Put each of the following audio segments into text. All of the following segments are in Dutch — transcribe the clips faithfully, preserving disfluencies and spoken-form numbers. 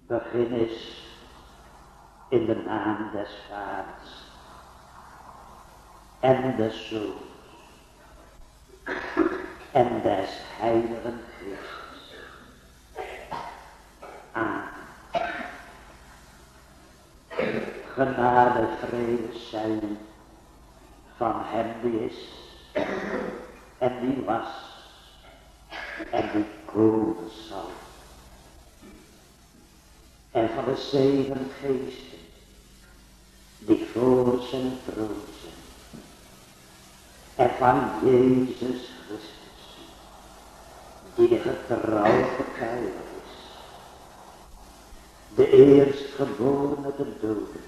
begin is in de naam des Vaders en des Zoons en des Heiligen Geestes. Amen. Genade, vrede zijn van hem die is en die was en die komen zal. En van de zeven geesten die voor zijn troon zijn. En van Jezus Christus die de getrouw getuige is. De eerstgeborene der doden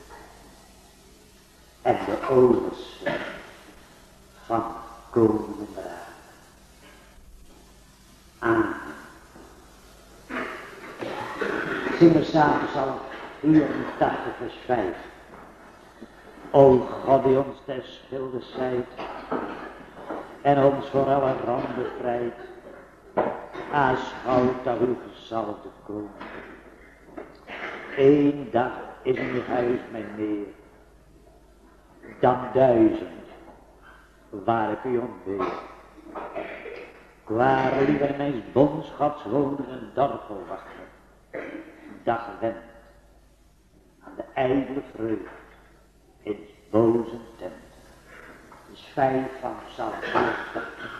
en de overste van koninkrijk. Amen. Zingen we samen Psalm vierentachtig vers vijf. O God die ons ter schilde zijt en ons voor alle ramp bevrijdt, aanschouwt dat uw gezalfde koning. Eén dag is in uw huis mij meer dan duizend waar ik u ontbeer. Ik waar liever mijn bondschaps wonen en dorpel wachten, dag wend aan de ijdele vreugde in boze tent. Dus vijf van Psalm vierentachtig.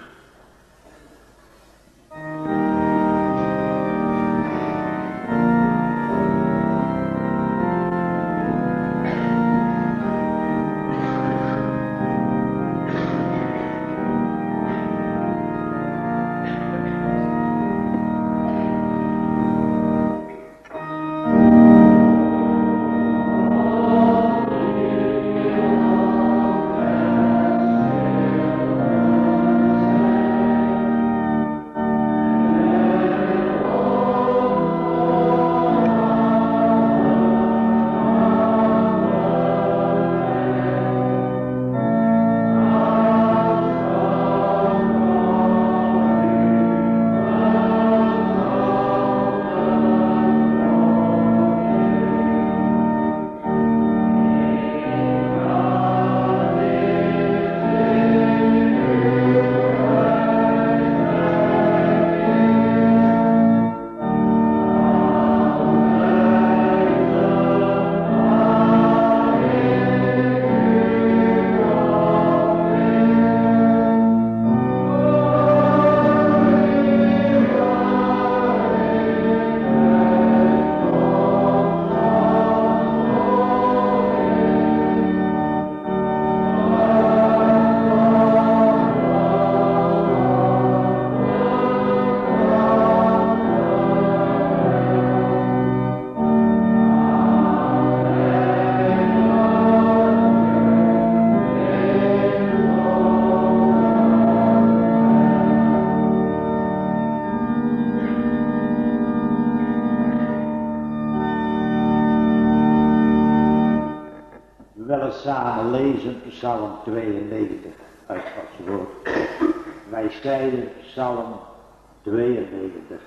Samen lezen Psalm tweeënnegentig uit Gods woord. Wij zeiden Psalm tweeënnegentig.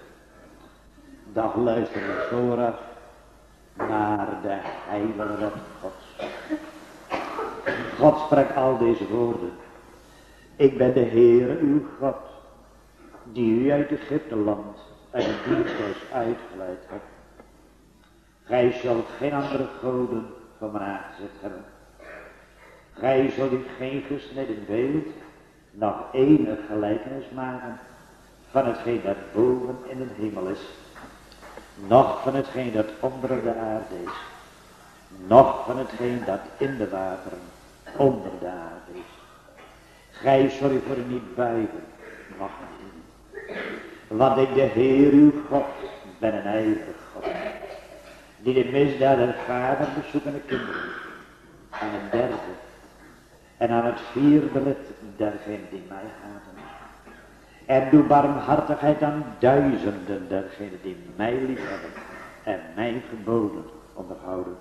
Dag luisteren we vooraf naar de heilige wet Gods. God spreekt al deze woorden. Ik ben de Heere uw God, die u uit Egypte land uit het diensthuis uitgeleid hebt. Gij zult geen andere goden voor mijn aangezicht hebben. Gij zult u geen gesneden beeld, nog enig gelijkenis maken van hetgeen dat boven in de hemel is, noch van hetgeen dat onder de aarde is, noch van hetgeen dat in de wateren onder de aarde is. Gij zult u voor u niet buigen, noch dienen. Want ik de Heer uw God ben een ijverig God, die de misdaad der vader bezoekende kinderen aan een derde en aan het vierde lid dergenen die mij haten. En doe barmhartigheid aan duizenden dergenen die mij liefhebben en mijn geboden onderhouden.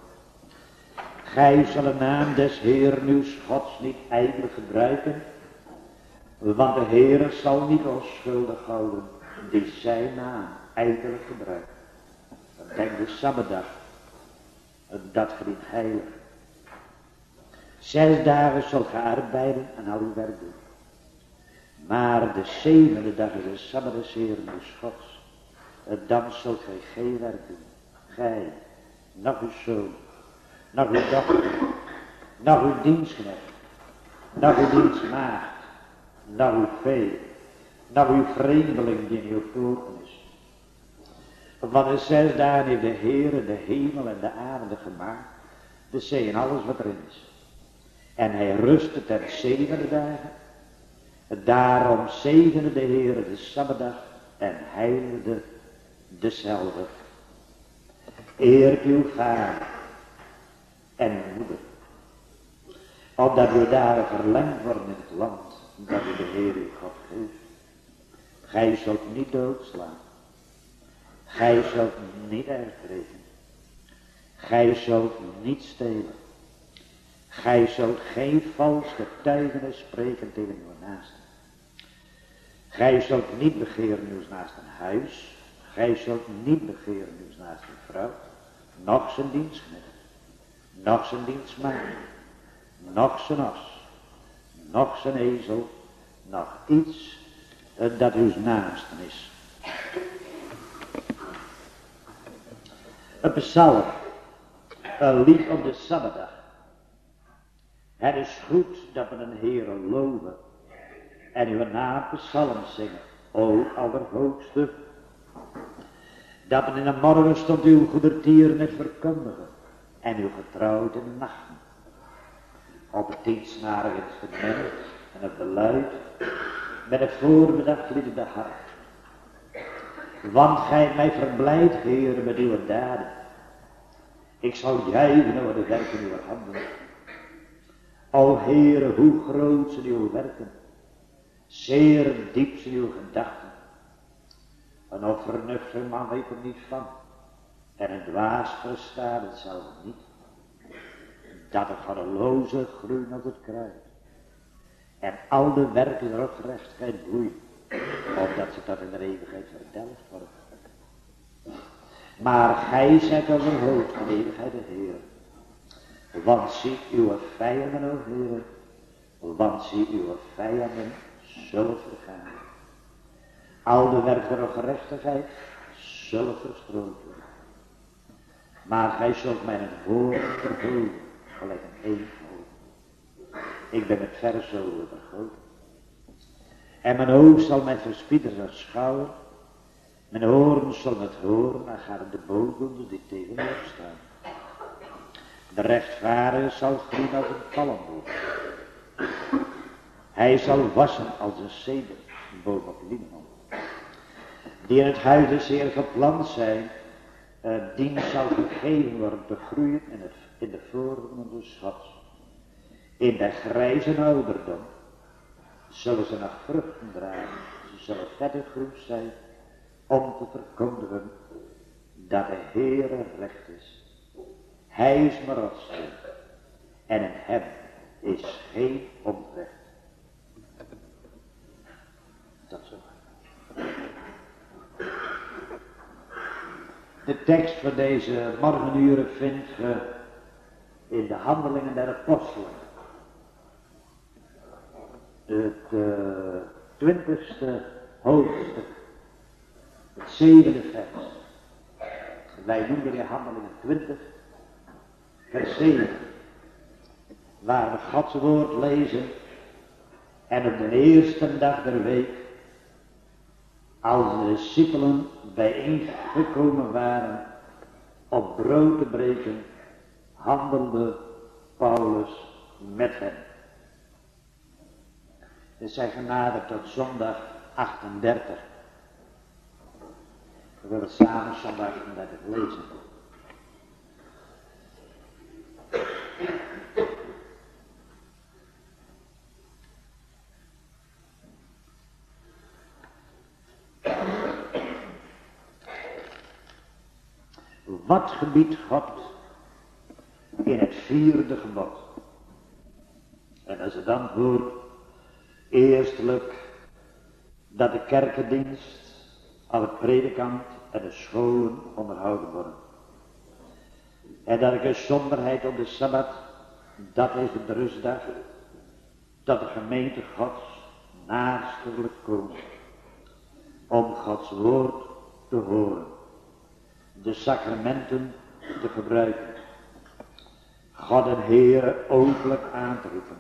Gij zal de naam des Heeren uw Gods niet ijdel gebruiken, want de Heere zal niet onschuldig houden die zijn naam ijdel gebruikt. Denk de Sabbatdag, dat verdient heilig. Zes dagen zult ge arbeiden en al uw werk doen. Maar de zevende dag is de Sabbat des Heeren des Gods. Dan zult gij geen werk doen. Gij, nog uw zoon, nog uw dochter, nog uw dienstknecht, nog uw dienstmaagd, nog uw vee, nog uw vreemdeling die in uw poorten is. Want in zes dagen heeft de Heere de hemel en de aarde gemaakt, de zee en alles wat erin is. En hij rustte ten zevende dagen. Daarom zegende de Heere de Sabbatdag en heiligde dezelfde. Eer uw vader en uw moeder, opdat uw dagen verlengd worden in het land dat u de Heer uw God geeft. Gij zult niet doodslaan. Gij zult niet erfreken. Gij zult niet stelen. Gij zult geen vals getuigenis spreken tegen uw naaste. Gij zult niet begeren uw naaste een huis. Gij zult niet begeren uw naaste een vrouw. Noch zijn dienstknecht. Noch zijn dienstmaagd. Noch zijn as. Noch zijn ezel. Nog iets uh, dat uw naaste is. Een psalm. Een lied op de Sabbatdag. Het is goed dat we een Heere loven en uw naam psalms zingen, o Allerhoogste. Dat we in de morgenstond uw goedertieren verkondigen en uw getrouwd in de nachten. Op het tiensnarig instrument en op de luid, met het voormiddag vliedende hart. Want gij hebt mij verblijd, Heere, met uw daden. Ik zal juichen over de werken uw handen. O Heere, hoe groot zijn uw werken, zeer diep zijn uw gedachten. Een onvernuftige man weet er niet van, en een dwaas verstaat het zelf niet. Dat de goddeloze groeien op het kruid, en al de werken der gerechtigheid bloeien, opdat ze tot in de eeuwigheid verdelgd worden. Maar gij zijt overhoofd van de eeuwigheid de Heer. Want zie uw vijanden, o Heere, want zie uw vijanden zullen vergaan. Al de werken der gerechtigheid zullen verstrooid worden. Maar gij zult mijn woord vervullen, gelijk een eekhoorn. Ik ben met verzolen vergoten. En mijn oog zal mij verspieders aanschouwen. Mijn oren zullen het horen, en gaan de boosdoenders die tegen mij opstaan. De rechtvaardige zal groeien als een palmboom. Hij zal wassen als een cederboom op Libanon. Die in het huis des Heer geplant zijn, uh, dien zal gegeven worden te groeien in, het, in de voorhoeden des Gods. In de grijze ouderdom zullen ze nog vruchten dragen. Ze zullen verder groen zijn om te verkondigen dat de Heere recht is. Hij is mijn rotssteun en in hem is geen onrecht. Dat zo. De tekst van deze morgenuren vindt je in de Handelingen der Apostelen. Het uh, twintigste hoofdstuk, het zevende vers. Wij noemen die Handelingen twintig, vers zeven. Waar we Gods woord lezen en op de eerste dag der week, als de discipelen bijeengekomen waren om brood te breken, handelde Paulus met hen. We zijn genaderd tot zondag achtendertig. We willen samen zondag achtendertig lezen. Wat gebiedt God in het vierde gebod? En als het antwoord, eerstelijk dat de kerkendienst, al het predikant en de scholen onderhouden worden. En dat ik een somberheid op de Sabbat, dat is de rustdag, dat de gemeente Gods naasterlijk komt om Gods woord te horen, de sacramenten te gebruiken, God en Heere openlijk aan te roepen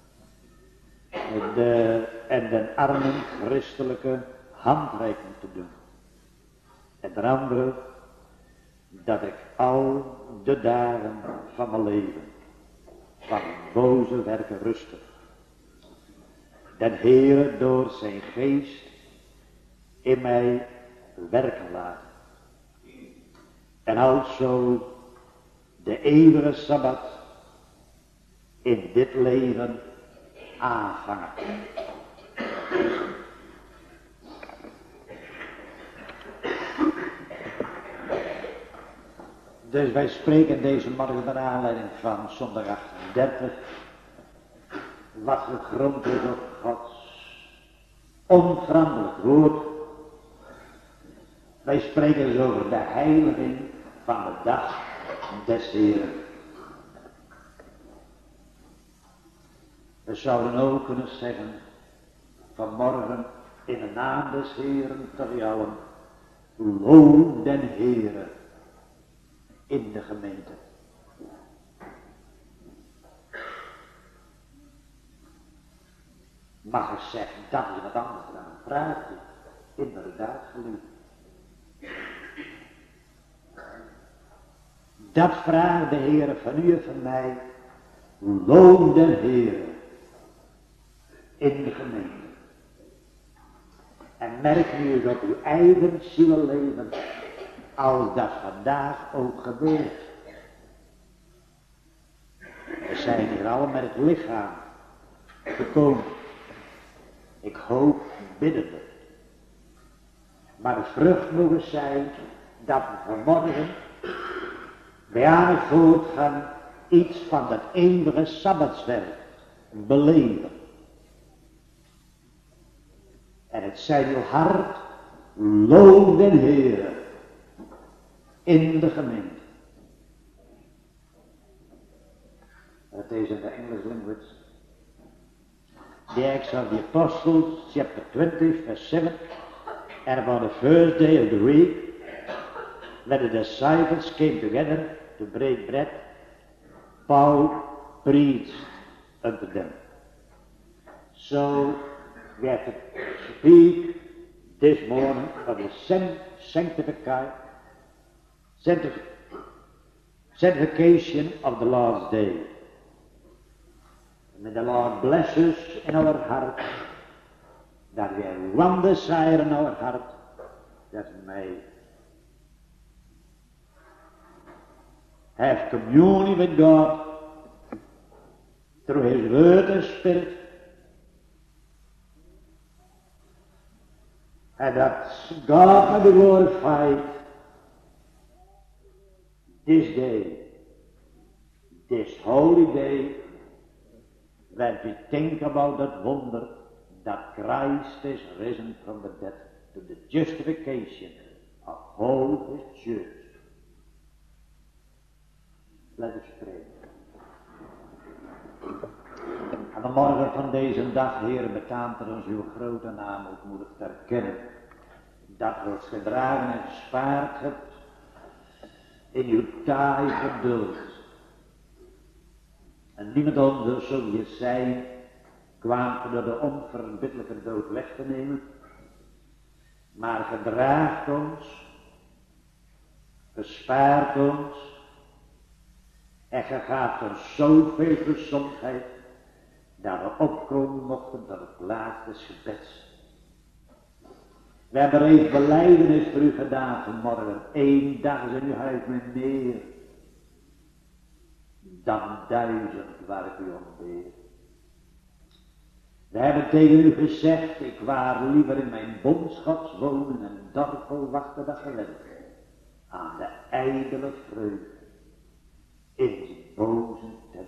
de, en den armen christelijke handreiking te doen. En ten andere, dat ik al de dagen van mijn leven van boze werken rustig den Heere door zijn geest in mij werken laat. En alzo de eeuwige Sabbat in dit leven aanvangen. Dus wij spreken deze morgen naar aanleiding van zondag achtendertig, wat gegrond is op Gods onveranderlijk woord. Wij spreken dus over de heiliging van de dag des Heeren. We zouden ook kunnen zeggen vanmorgen in de naam des Heeren tot allen, loof den Heere in de gemeente. Mag ik zeggen, dat is wat anders dan een praatje. Inderdaad, geliefd. Dat vraagt de Heere van u en van mij. Loof den Heere in de gemeente. En merk nu eens op uw eigen zielenleven, als dat vandaag ook gebeurt. We zijn hier al met het lichaam gekomen. Ik hoop biddende. Maar de vrucht moet eens zijn dat we vanmorgen bij aan het voortgaan iets van dat eeuwige sabbatswerk beleven. En het zij uw hart, loof den Heere in de gemeente. Het is in de English language. The Acts of the Apostles, chapter twenty, verse seven. And upon the first day of the week, when the disciples came together to break bread, Paul preached unto them. So we have to speak this morning of the sanctification, sanctification of the last day. May the Lord bless us in our heart, that we have one desire in our heart, that we may have communion with God through His Word and Spirit, and that God may be glorified this day, this holy day, when we think about that wonder that Christ is risen from the dead to the justification of all His church. Let us pray. Aan de morgen van deze dag, Heer, betaamt er ons uw grote naam ootmoedig te erkennen, dat u ons gedragen en gespaard hebt in uw taai geduld. En niemand ons, zo je zijn, kwam door de onverbiddelijke dood weg te nemen, maar gedraagt ons, gespaard ons, en ge gaat ons zoveel gezondheid, dat we opkomen mochten tot het plaats des gebeds. We hebben reeds belijdenis voor u gedaan vanmorgen. Eén dag is in uw huis met meer dan duizend waar ik u ontbeer. We hebben tegen u gezegd, ik waar liever in mijn bondschaps wonen en dorpel wachten dat gewend aan de ijdele vreugde in zijn boze tent.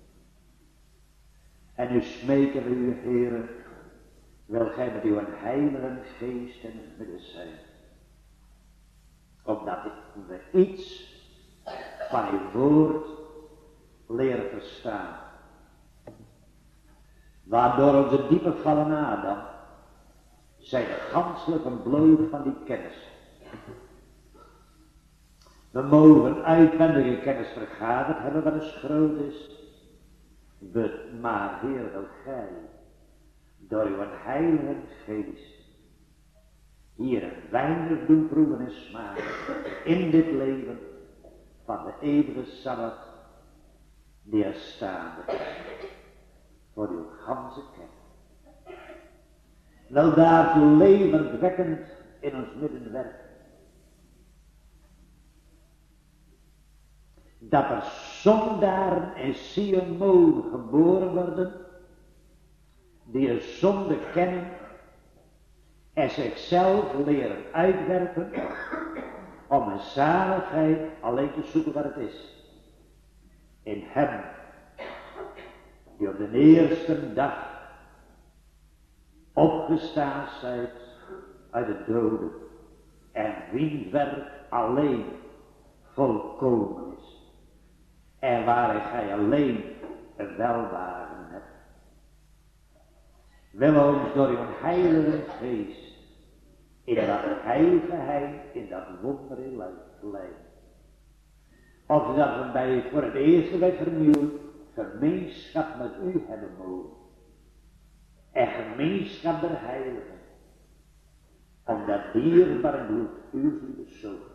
En nu smeken we u, Heere, wil gij met uw heilige geest in het midden zijn, opdat we iets van uw woord leren verstaan. Waardoor onze diepe vallen Adam zijn ganselijk ontbloot van die kennis. We mogen uitwendige kennis vergaderd hebben wat eens groot is. We, maar Heer, wil gij door uw heilige geest hier een weinig doen proeven en smaken in dit leven van de eeuwige Sabbat die er staande is voor uw ganse kerk. Wel daartoe levendwekkend in ons midden werken. Dat er zondaren en Sion mogen geboren worden, die een zonde kennen en zichzelf leren uitwerpen om een zaligheid alleen te zoeken wat het is. In hem, die op de eerste dag opgestaan zijt uit de doden en wiens werk alleen volkomen is. En waarin gij alleen een welwaren hebt. Wil ons door uw heilige geest in dat heilige heil, in dat wonder in leiden. Of dat we bij voor het eerste bij vernieuwen gemeenschap met u hebben mogen. En gemeenschap der heiligen. Om dat dierbare bloed uw zoon.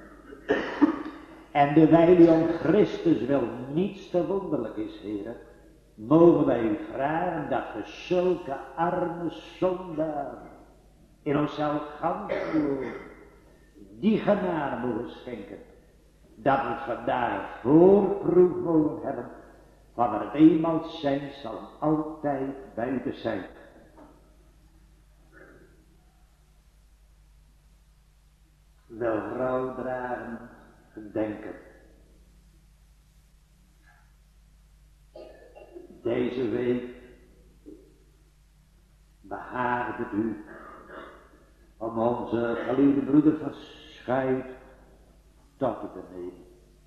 En dewijl u om Christus wel niets te wonderlijk is, Heer, mogen wij u vragen dat we zulke arme zondaren in onszelf gans verloren, die genade mogen schenken, dat we vandaag een voorproef mogen hebben van er het eenmaal zijn zal altijd bij te zijn. Wel vrouw dragen, gedenken. Deze week behaagde het u om onze geliefde broeder van Schuit tot te nemen.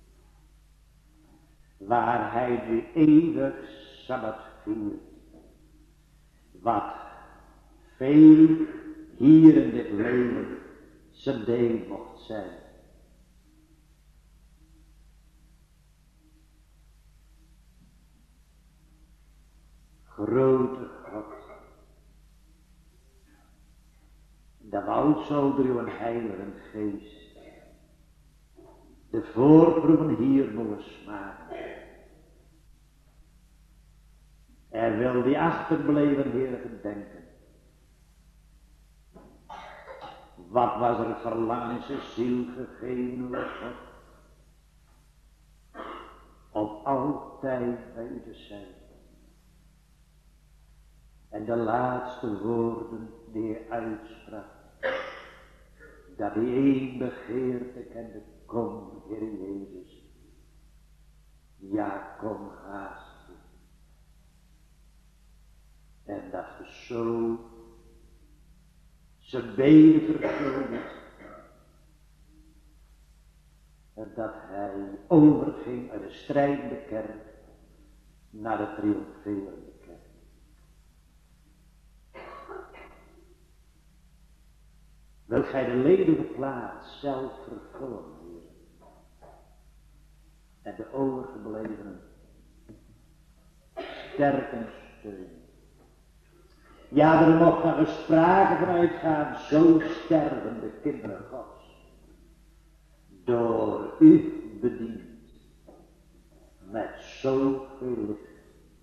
Waar hij nu eeuwig Sabbat viert. Wat veel hier in dit leven zijn deel mocht zijn. Grote God, dat wou zo door uw heilige geest de voorproeven hier mogen smaken. En wil die achterbleven Heer gedenken. Wat was er verlangen in zijn ziel gegeven, o God, om altijd bij u te zijn. En de laatste woorden die hij uitsprak, dat hij één begeerte kende, kom Heer Jezus, ja kom haast. En dat je zo zijn benen vervulde en dat hij overging uit de strijdende kerk naar de triomferende kerk. Wilt gij de ledige plaats zelf vervullen, Heer, en de overgeblevenen sterken steunen. Ja, er mocht naar de sprake van uitgaan, zo sterven de kinderen Gods, door u bediend, met zoveel licht.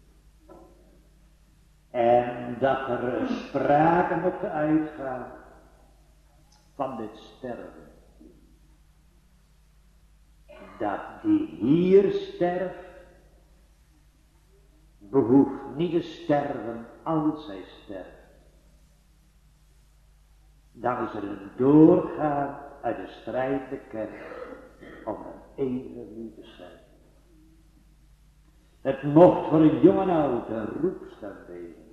En dat er sprake mocht uitgaan van dit sterven, dat die hier sterft, behoeft niet te sterven als hij sterft. Dan is er een doorgaan uit de strijd de kerk om een eeuwig te zijn. Het mocht voor een jong en oud een roepstem wezen,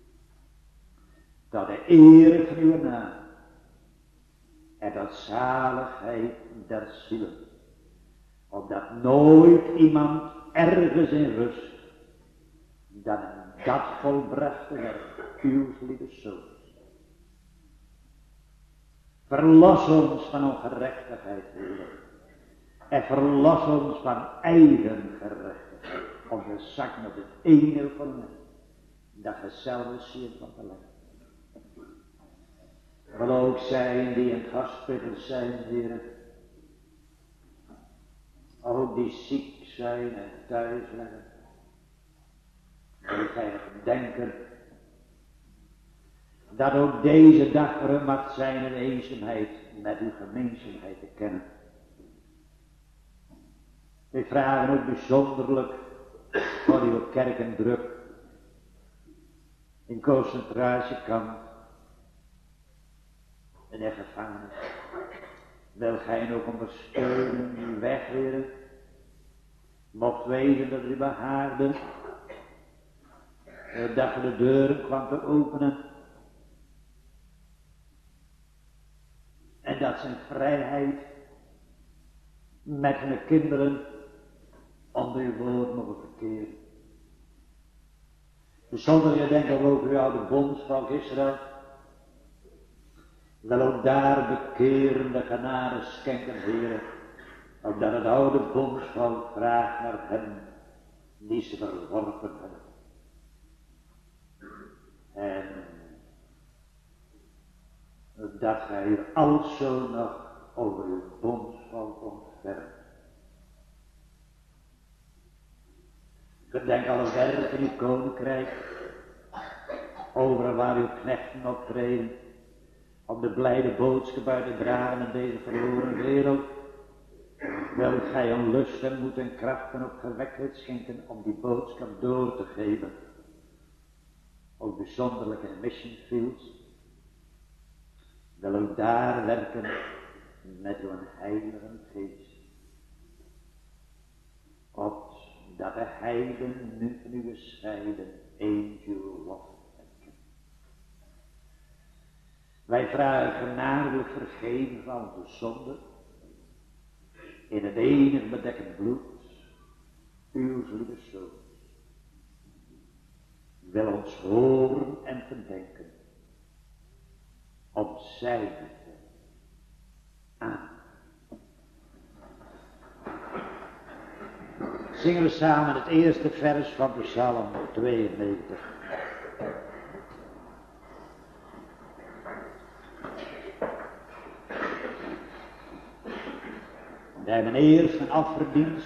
dat de eer van uw naam en dat zaligheid der zielen opdat nooit iemand ergens in rust dan in dat volbrachte werk uw lieve Zoon. Verlos ons van ongerechtigheid, Heer. En verlos ons van eigen gerechtigheid. Om de zak met het ene van mij. Dat je zelf ziet van te leggen. Wil ook zijn die in het hospital zijn, Heer. Ook die ziek zijn en thuis liggen. Wil gij denken dat ook deze dag er een mag zijn in eenzaamheid met uw gemeenzaamheid te kennen. We vragen ook bijzonderlijk voor uw kerken druk in concentratiekamp en in gevangenis. Wil gij ook ondersteunen uw weg, Heer. Mocht weten dat u behaagde dat je de deuren kwam te openen. En dat zijn vrijheid met hun kinderen onder uw woord mogen verkeren. Bijzonder gedenken we ook uw oude bondsvolk Israël. Wil ook daar bekerende genade schenken, Heer. Opdat het oude bondsvolk vraagt naar hen die ze verworpen hebben. En dat gij hier alzo nog over uw bondsvolk ontfermt. Gedenk alle werken in uw koninkrijk, over waar uw knechten optreden, om de blijde boodschap uit te dragen in deze verloren wereld. Wil gij om lust en moed en kracht en ook gewektheid schenken om die boodschap door te geven. Ook bijzonderlijk in mission fields. Wil ook daar werken met uw heilige geest. Opdat de heiden nu van u gescheiden één uw lof erkennen. Wij vragen genadelijk vergeven van de zonde. In het enig bedekkend bloed uw lieve Zoon. Wil ons horen en verdenken. Om zijde aan. Zingen we samen het eerste vers van Psalm tweeënnegentig. We hebben eerst een offerdienst.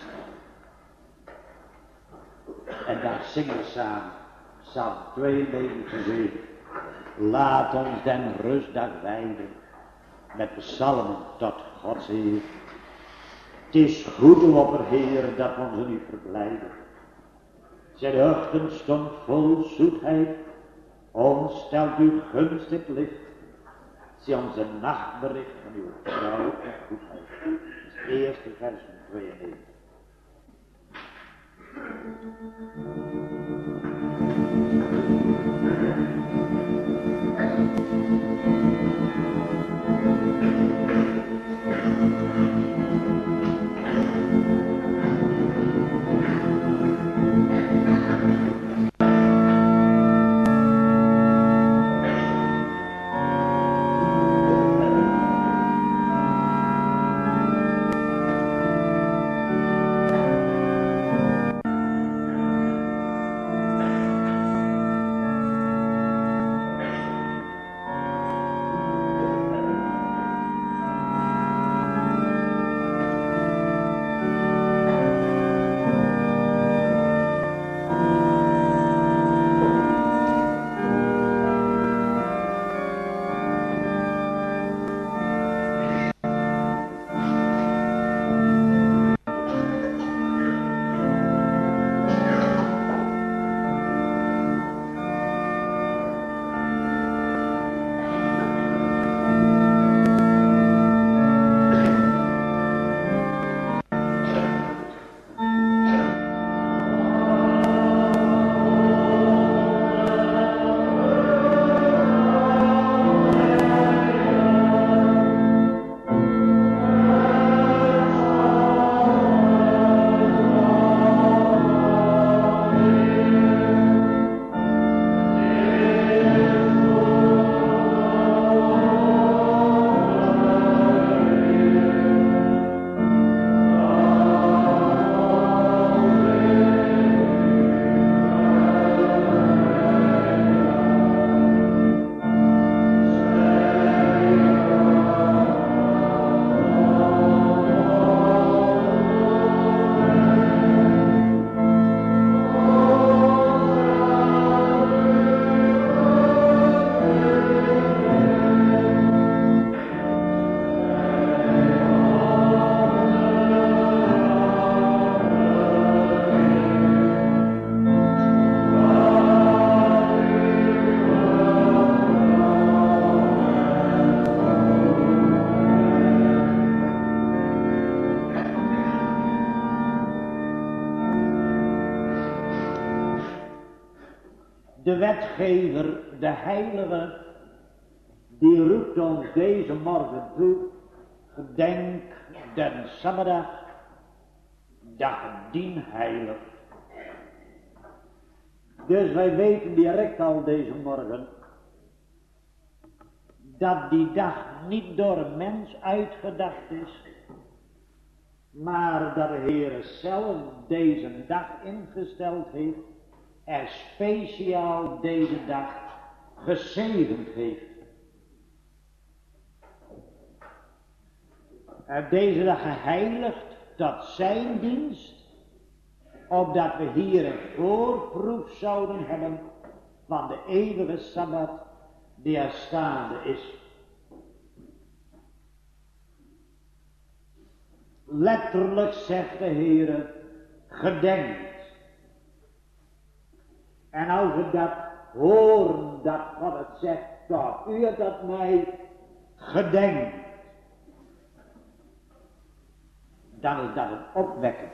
En daar zingen we samen Psalm tweeënnegentig weer. Laat ons den rustdag wijden met psalmen tot Gods Heer. Het is goed, o Opperheer, dat we ons in u verblijden. Zijn ochtend stond vol zoetheid, ons stelt uw gunstig licht. Zie onze nachtbericht van uw trouw en goedheid. Dat is het eerste vers van tweeënnegentig. De wetgever, de heilige, die roept ons deze morgen toe, gedenk den Sabbatdag, dag dien heilig. Dus wij weten direct al deze morgen, dat die dag niet door een mens uitgedacht is, maar dat de Heer zelf deze dag ingesteld heeft en speciaal deze dag gezegend heeft. En deze dag geheiligd tot zijn dienst, opdat we hier een voorproef zouden hebben van de eeuwige Sabbat die er staande is. Letterlijk zegt de Heer, gedenkt. En als we dat horen, dat God het zegt, tot u dat mij gedenkt, dan is dat een opwekken.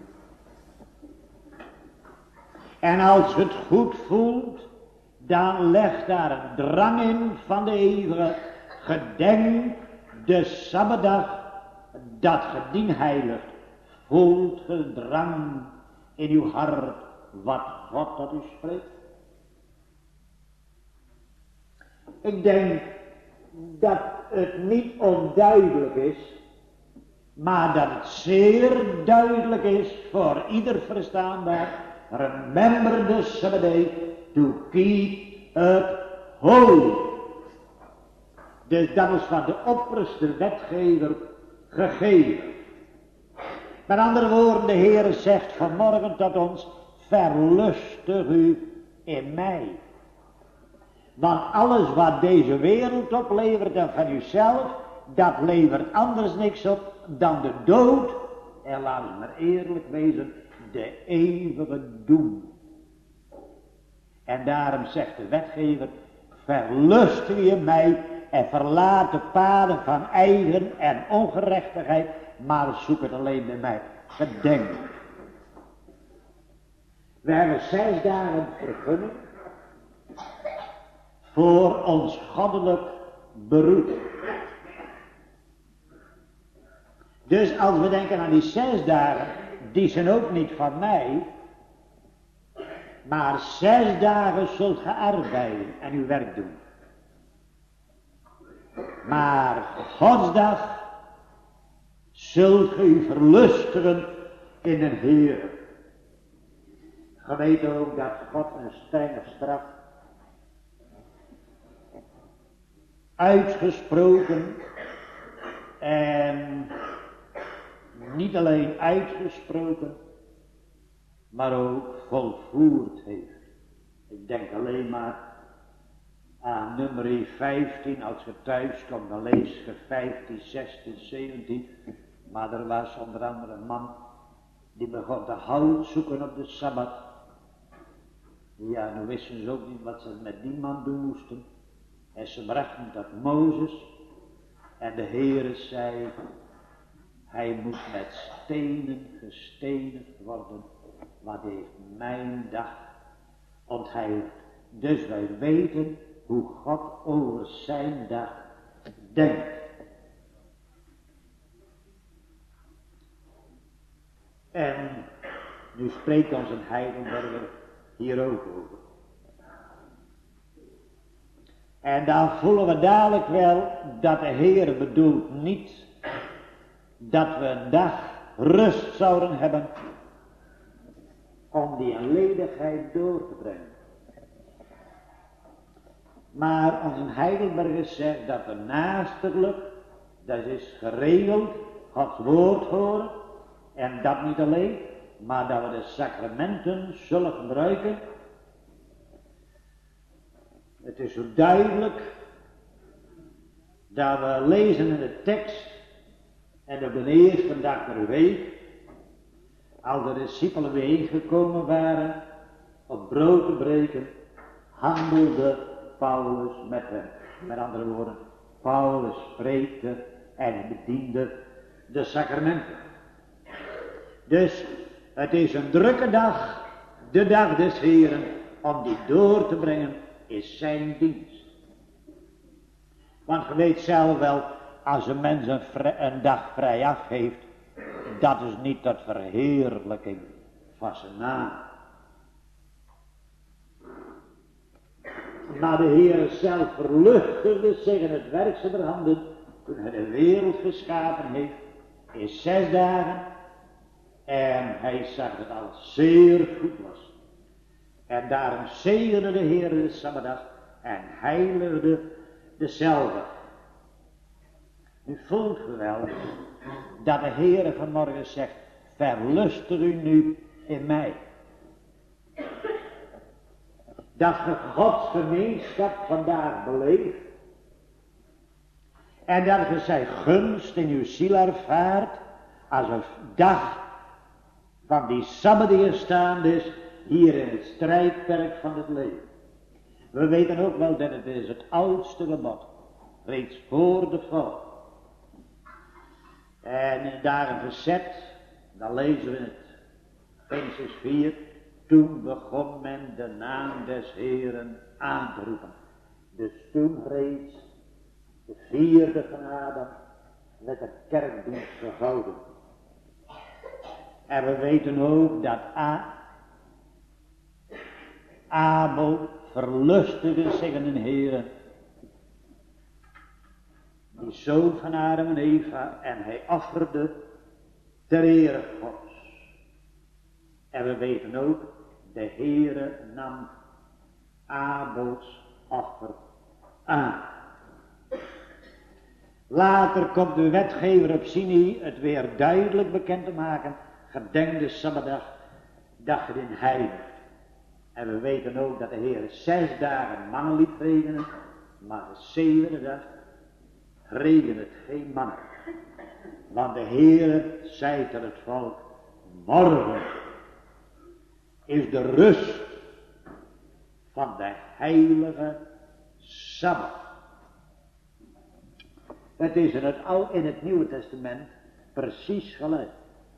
En als het goed voelt, dan legt daar een drang in van de eeuwige, gedenk de Sabbatdag, dat gedien heiligt, voelt gedrang in uw hart wat God tot u spreekt. Ik denk dat het niet onduidelijk is, maar dat het zeer duidelijk is voor ieder verstaanbaar. Remember the Sabbath day to keep it holy. Dus dat is van de opperste wetgever gegeven. Met andere woorden, de Heer zegt vanmorgen tot ons, verlustig u in mij. Want alles wat deze wereld oplevert en van uzelf, dat levert anders niks op dan de dood. En laten we maar eerlijk wezen, de eeuwige doem. En daarom zegt de wetgever, verlustig u in mij en verlaat de paden van eigen en ongerechtigheid, maar zoek het alleen bij mij. Gedenk. We hebben zes dagen vergunning voor ons goddelijk beroep. Dus als we denken aan die zes dagen, die zijn ook niet van mij, maar zes dagen zult ge arbeiden en uw werk doen. Maar Godsdag zult ge u verlustigen in de Heer. Ge weet ook dat God een strenge straf uitgesproken en niet alleen uitgesproken, maar ook volvoerd heeft. Ik denk alleen maar aan nummer vijftien, als je thuis komt, dan lees je vijftien, zestien, zeventien. Maar er was onder andere een man, die begon te hout zoeken op de Sabbat. Ja, nu wisten ze ook niet wat ze met die man doen moesten. En ze brachten dat Mozes, en de Heere zei, hij moet met stenen gestenigd worden, wat heeft mijn dag ontheiligd. Dus wij weten hoe God over zijn dag denkt. En nu spreekt ons een Heidelberger hier ook over. En dan voelen we dadelijk wel dat de Heer bedoelt niet dat we een dag rust zouden hebben om die ledigheid door te brengen. Maar onze Heidelberger zegt dat we naasterlijk, dat is geregeld, Gods woord horen. En dat niet alleen, maar dat we de sacramenten zullen gebruiken. Het is zo duidelijk dat we lezen in de tekst en op de eerste dag per week, als de discipelen bijeengekomen waren om brood te breken, handelde Paulus met hen. Met andere woorden, Paulus preekte en bediende de sacramenten. Dus het is een drukke dag, de dag des Heren, om die door te brengen, is zijn dienst. Want je weet zelf wel, als een mens een, vrij, een dag vrij af heeft, dat is niet tot verheerlijking van zijn naam. Maar de Heer zelf verluchtigde zich in het werk zijner handen, toen hij de wereld geschapen heeft, in zes dagen. En hij zag dat alles zeer goed was. En daarom zegende de Heer de Sabbatdag en heiligde dezelfde. Nu voelt u wel dat de Heer vanmorgen zegt, verlustig u nu in mij. Dat je Gods gemeenschap vandaag beleeft. En dat je zijn gunst in uw ziel ervaart als een dag van die Sabbat die er staande is, hier in het strijdperk van het leven. We weten ook wel dat het is het oudste gebod, reeds voor de val. En in dagen verzet, dan lezen we het, Genesis vier, toen begon men de naam des Heeren aan te roepen. Dus toen reeds de vierde van Adam met de kerkdienst gehouden. En we weten ook dat A, Abel verlustigde zich in de Heere, die zoon van Adam en Eva, en hij offerde ter ere Gods. En we weten ook, de Heere nam Abels offer aan. Later komt de wetgever op Sinai het weer duidelijk bekend te maken. Gedenk de Sabbatdag, dat je in heiligt. En we weten ook dat de Heer zes dagen mannen liet regenen, maar de zevende dag regent het geen mannen. Want de Heer zei tot het volk, morgen is de rust van de heilige Sabbat. Het is in het, Oude, in het Nieuwe Testament precies gelijk.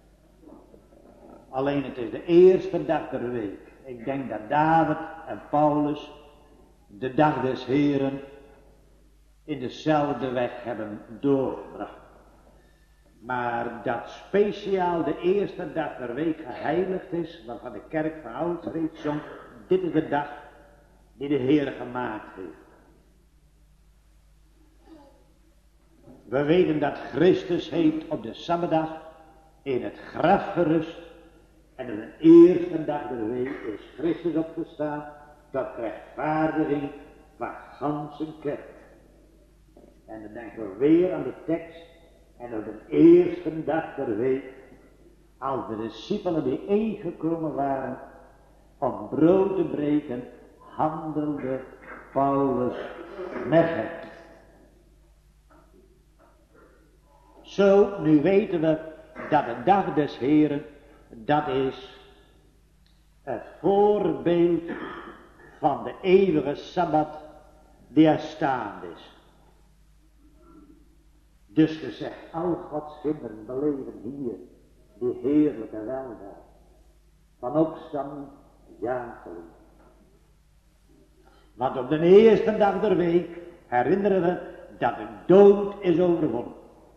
Alleen het is de eerste dag der week. Ik denk dat David en Paulus de dag des Heren in dezelfde weg hebben doorgebracht. Maar dat speciaal de eerste dag der week geheiligd is, waarvan de kerk van ouds reeds zong, dit is de dag die de Heer gemaakt heeft. We weten dat Christus heeft op de Sabbatdag in het graf gerust. En op de eerste dag der week is Christus opgestaan tot rechtvaardiging van gans een kerk. En dan denken we weer aan de tekst. En op de eerste dag der week, als de discipelen die ingekomen waren om brood te breken, handelde Paulus met hen. Zo, nu weten we dat de dag des Heren, dat is het voorbeeld van de eeuwige Sabbat die er staand is. Dus gezegd, al Gods kinderen beleven hier die heerlijke weldaad van opstanding, jaargeling. Want op de eerste dag der week herinneren we dat de dood is overwonnen.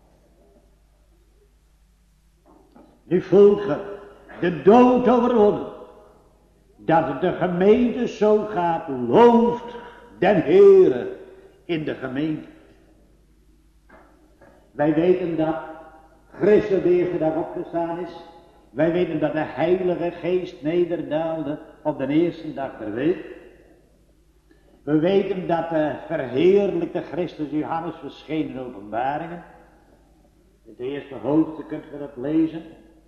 Nu voelt je de dood overwonnen. Dat het de gemeente zo gaat, looft den Heere in de gemeente. Wij weten dat Christus de eerste dag opgestaan is. Wij weten dat de Heilige Geest nederdaalde op de eerste dag der week. We weten dat de verheerlijkte Christus Johannes verscheen in openbaringen. Het eerste hoofdstuk kunt u dat lezen.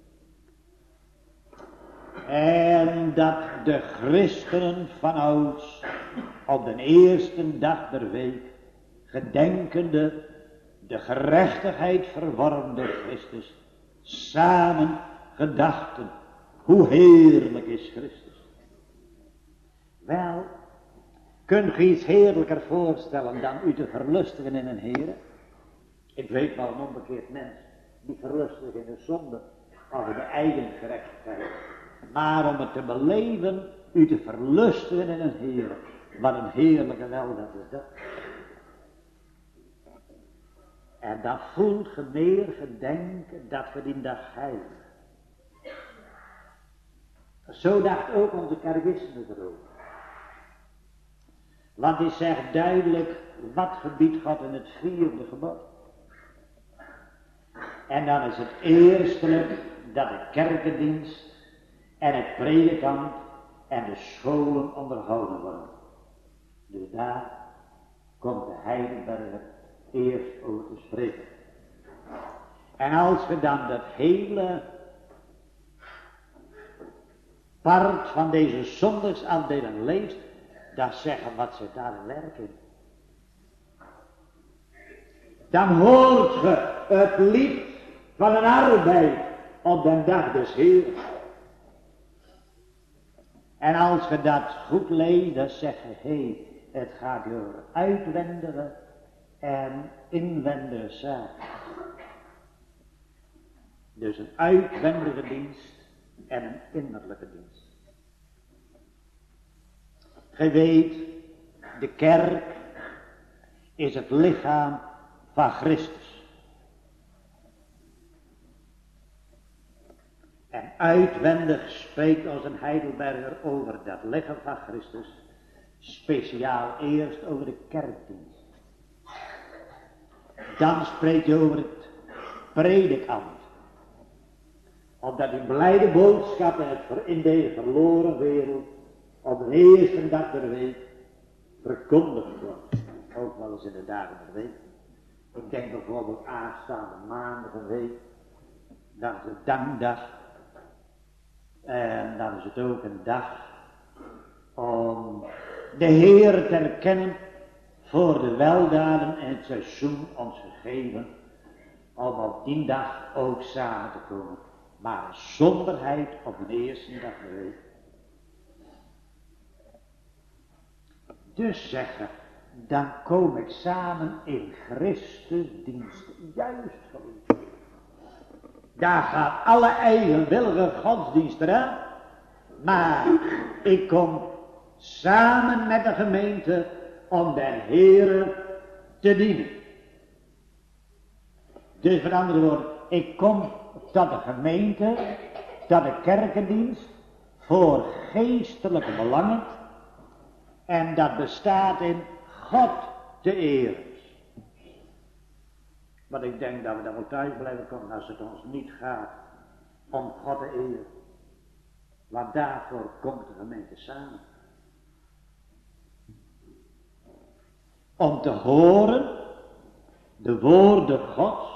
En dat de christenen van ouds op de eerste dag der week, gedenkende de gerechtigheid verworven door Christus, samen gedachten, hoe heerlijk is Christus. Wel, kunt je iets heerlijker voorstellen dan u te verlustigen in een Heere? Ik weet wel een onbekeerd mens die verlustigt in de zonde of in de eigen gerechtigheid. Maar om het te beleven u te verlusten in een Heer. Wat een heerlijke wel dat is dat. En dan voelt ge meer gedenken dat we die dag heilen. Zo dacht ook onze catechisme erover. Want die zegt duidelijk, wat gebiedt God in het vierde gebod? En dan is het eerstelijk dat de kerkendienst en het predikant en de scholen onderhouden worden. Dus daar komt de Heidelberger eerst over te spreken. En als we dan dat hele part van deze zondagsafdeling leest, dan zeggen wat ze daar werken. Dan hoort je het lied van een arbeid op de dag des Heeren. En als je dat goed leest, dan zeg je, hé, hey, het gaat over uitwendige en inwendige zaken. Dus een uitwendige dienst en een innerlijke dienst. Je weet, de kerk is het lichaam van Christus. En uitwendig spreekt ons een Heidelberger over dat lichaam van Christus, speciaal eerst over de kerkdienst. Dan spreekt hij over het predikant. Omdat die blijde boodschap in deze verloren wereld op de eerste dag der week verkondigd wordt. Ook wel eens in de dagen der week. Ik denk bijvoorbeeld aanstaande maandag een week. Dan is het dankdag. En dan is het ook een dag om de Heer te erkennen voor de weldaden en het seizoen ons gegeven. Om op die dag ook samen te komen. Maar een somberheid op de eerste dag der week. Dus zeggen, dan kom ik samen in Christus dienst. Juist geliefd. Daar gaat alle eigenwillige godsdienst eraan. Maar ik kom samen met de gemeente om de Heere te dienen. Dus met andere woorden, ik kom tot de gemeente, tot de kerkendienst, voor geestelijke belangen. En dat bestaat in God te eren. Want ik denk dat we daar wel thuis blijven komen als het ons niet gaat om God te eren. Want daarvoor komt de gemeente samen. Om te horen de woorden Gods.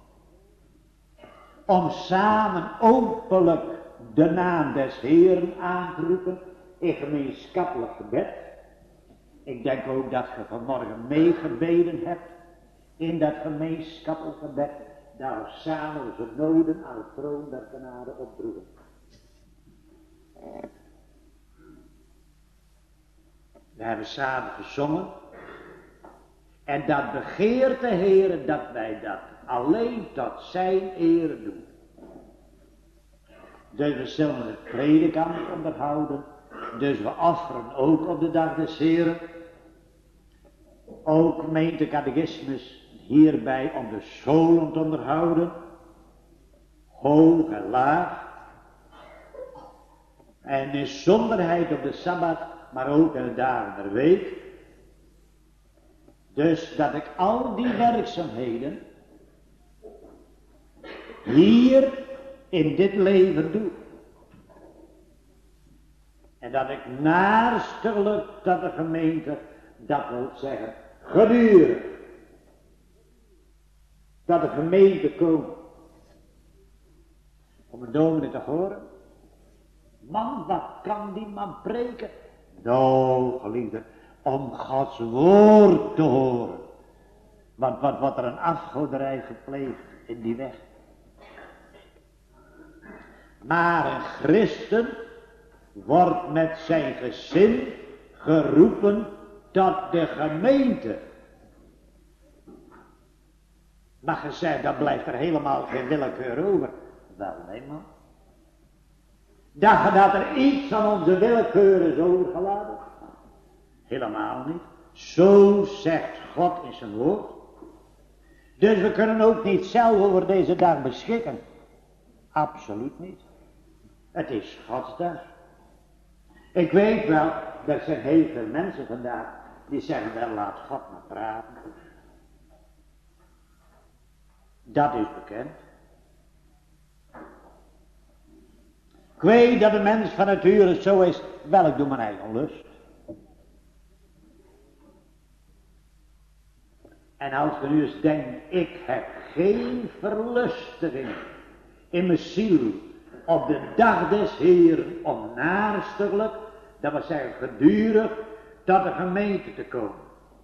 Om samen openlijk de naam des Heeren aan te roepen in gemeenschappelijk gebed. Ik denk ook dat je vanmorgen meegebeden hebt in dat gemeenschappelijk gebed. Daar we samen onze noden aan de troon der genade opdroegen. We hebben samen gezongen. En dat begeert de Heer dat wij dat alleen tot zijn ere doen. Dus we zullen het predikant onderhouden. Dus we offeren ook op de dag des Heren. Ook meent de catechismus hierbij om de scholen te onderhouden. Hoog en laag. En in zonderheid op de Sabbat, maar ook in de dagen der week. Dus dat ik al die werkzaamheden hier in dit leven doe. En dat ik naarstiglijk dat de gemeente, dat wil zeggen, gedurende dat de gemeente komt om een dominee te horen. Man, wat kan die man preken? Nou, geliefde, om Gods woord te horen. Want wat wordt er een afgoderij gepleegd in die weg. Maar een christen wordt met zijn gezin geroepen tot de gemeente. Maar je zegt, dan blijft er helemaal geen willekeur over. Wel, nee man. Dat, dat er iets aan onze willekeur is overgeladen? Helemaal niet. Zo zegt God in zijn woord. Dus we kunnen ook niet zelf over deze dag beschikken. Absoluut niet. Het is Gods dag. Ik weet wel, er zijn heel veel mensen vandaag die zeggen wel, laat God maar praten. Dat is bekend. Ik weet dat de mens van nature zo is, wel ik doe mijn eigen lust. En als je nu eens denkt, ik heb geen verlustiging in mijn ziel op de dag des Heeren om naarstiglijk, dat wil zeggen gedurig, tot de gemeente te komen.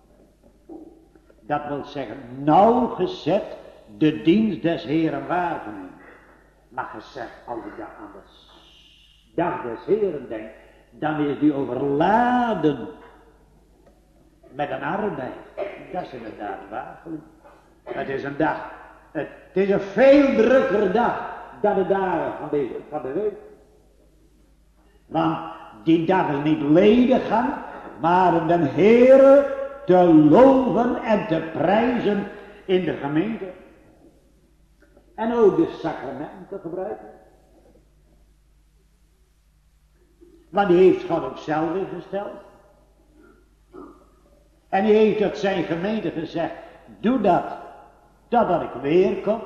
Dat wil zeggen nauwgezet de dienst des Heeren waar te nemen. Maar gezegd, als ik daar aan de dag des Heeren denk, dan is die overladen met een arbeid. Dat is inderdaad waar. Het is een dag, het, het is een veel drukker dag dan de dagen van, deze, van de week. Want die dag is niet ledig gaan, maar om de Heere te loven en te prijzen in de gemeente. En ook de sacramenten te gebruiken. Want die heeft God ook zelf ingesteld. En die heeft tot zijn gemeente gezegd, doe dat, totdat ik weer kom.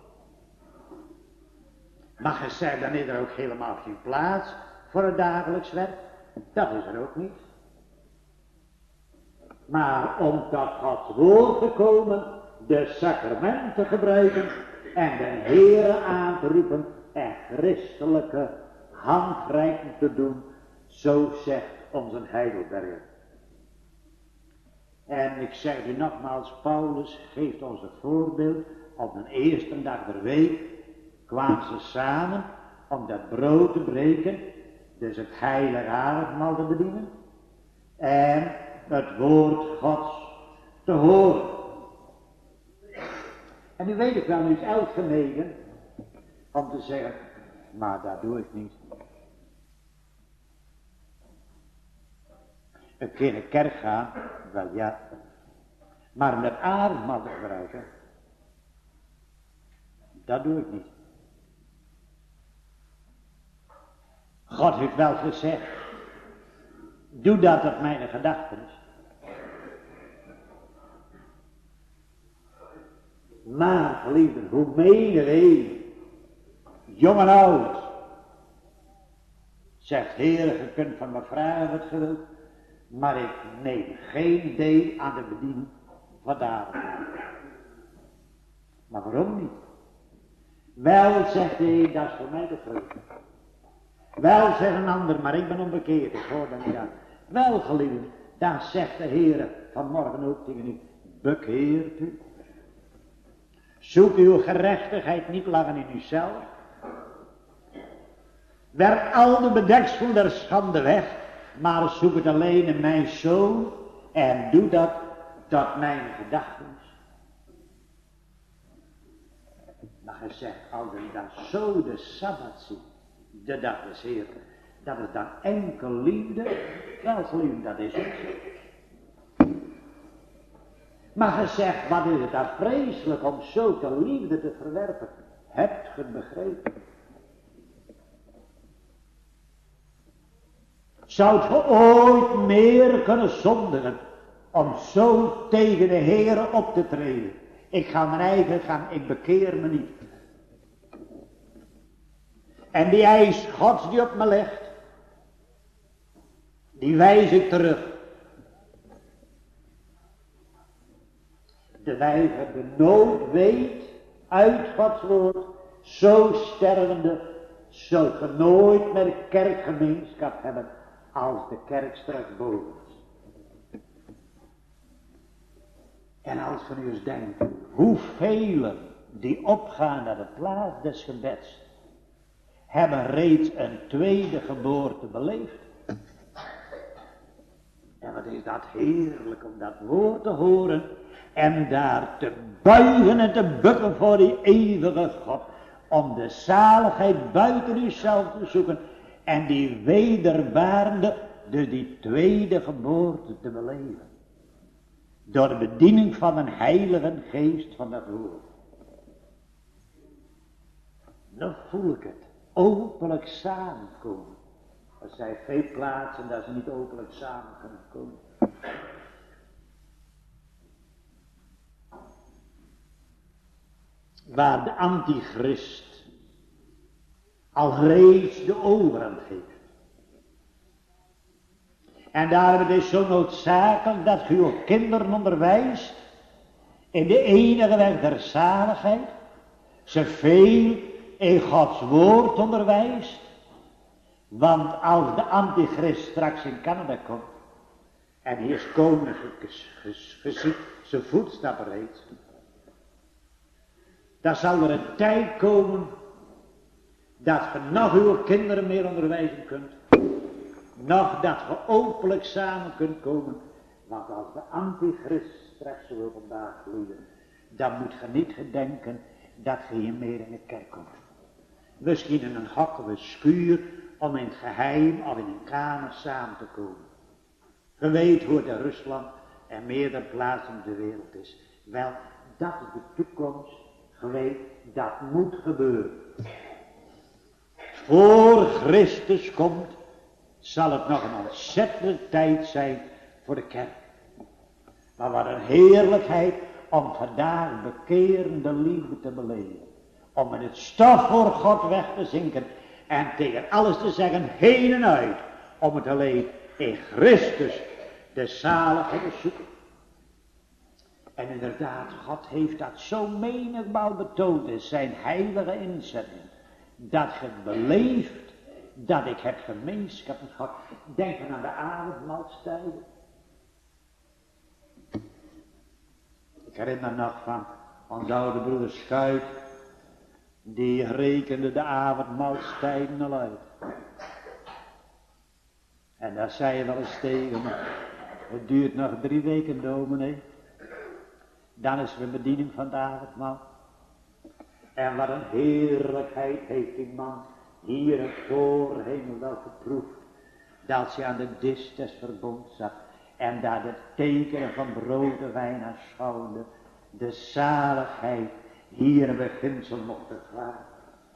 Maar gezegd, dan is er ook helemaal geen plaats voor het dagelijks werk. Dat is er ook niet. Maar om tot Gods woord te komen, de sacramenten gebruiken en de Heere aan te roepen en christelijke handreiking te doen, zo zegt onze Heidelberger. En ik zeg u nogmaals, Paulus geeft ons een voorbeeld. Op de eerste dag der week kwamen ze samen om dat brood te breken, dus het heilige avondmaal te bedienen en het woord Gods te horen. En nu weet ik wel, nu is elk genegen om te zeggen, maar dat doe ik niet. Een keer in de kerk gaan, wel ja, maar met avondmaal te gebruiken, dat doe ik niet. God heeft wel gezegd, doe dat op mijn gedachten is. Maar geliefden, hoe menig een, jong en oud, zegt, Heer, je kunt van me vragen wat je wilt, maar ik neem geen deel aan de bediening van de avondmaal. Maar waarom niet? Wel, zegt de een, dat is voor mij de vreugde. Wel, zegt een ander, maar ik ben onbekeerd, ik hoor dat niet aan. Wel, geliefden, dan zegt de Heer vanmorgen ook tegen u, bekeert u. Zoek uw gerechtigheid niet langer in uzelf. Werp al de bedeksel der schande weg, maar zoek het alleen in mijn zoon en doe dat tot mijn gedachten. Maar hij zegt, als je dan zo de Sabbat ziet, de dag des Heeren, dat is dan enkel liefde, wel liefde, dat is het. Maar hij zegt, wat is het dan vreselijk om zo de liefde te verwerpen? Hebt ge het begrepen? Zou je ooit meer kunnen zondigen om zo tegen de Heere op te treden? Ik ga mijn eigen gang, ik bekeer me niet. En die eis Gods die op me legt, die wijs ik terug. De wijze de nood weet uit Gods woord, zo stervende, zult ge nooit meer kerkgemeenschap hebben als de kerk straks boven is. En als je nu eens denkt, hoeveel die opgaan naar de plaats des gebeds, hebben reeds een tweede geboorte beleefd. En wat is dat heerlijk om dat woord te horen en daar te buigen en te bukken voor die eeuwige God, om de zaligheid buiten uzelf te zoeken en die wederbaarde de die tweede geboorte te beleven. Door de bediening van een heilige geest van dat woord. Dan voel ik het. Openlijk samenkomen. Er zijn veel plaatsen dat ze niet openlijk samen kunnen komen. Waar de antichrist al reeds de overhand heeft. En daarom is het zo noodzakelijk dat u uw kinderen onderwijst in de enige weg der zaligheid. Ze veel in Gods woord onderwijst. Want als de antichrist straks in Canada komt. En hier is koning geziet zijn voetstappen reeds. Dan zal er een tijd komen dat je nog uw kinderen meer onderwijzen kunt. Nog dat je openlijk samen kunt komen. Want als de antichrist straks zo vandaag gloeien, dan moet je niet gedenken dat je hier meer in de kerk komt. Misschien in een hok of een schuur om in het geheim of in een kamer samen te komen. Je weet hoe het in Rusland en meerdere plaatsen op de wereld is. Wel, dat is de toekomst. Je weet, dat moet gebeuren. Voor Christus komt, zal het nog een ontzettende tijd zijn voor de kerk. Maar wat een heerlijkheid om vandaag bekerende liefde te beleven. Om in het stof voor God weg te zinken en tegen alles te zeggen heen en uit. Om het alleen in Christus de zaligheid te zoeken. En inderdaad, God heeft dat zo menigmaal betoond in zijn heilige inzetting. Dat je beleeft dat ik heb gemeenschap met God. Denk aan de avondmaaltijden. Ik herinner me nog van onze oude broeder Schuit. Die rekende de avondmaaltijden al uit. En daar zei je wel eens tegen me. Het duurt nog drie weken, dominee. Dan is er een bediening van het avondmaal. En wat een heerlijkheid heeft die man hier in voorhemel wel geproefd. Dat ze aan de dis des verbonds zat. En dat het tekenen van brood en wijn aanschouwde. De zaligheid hier in beginsel mocht ervaren.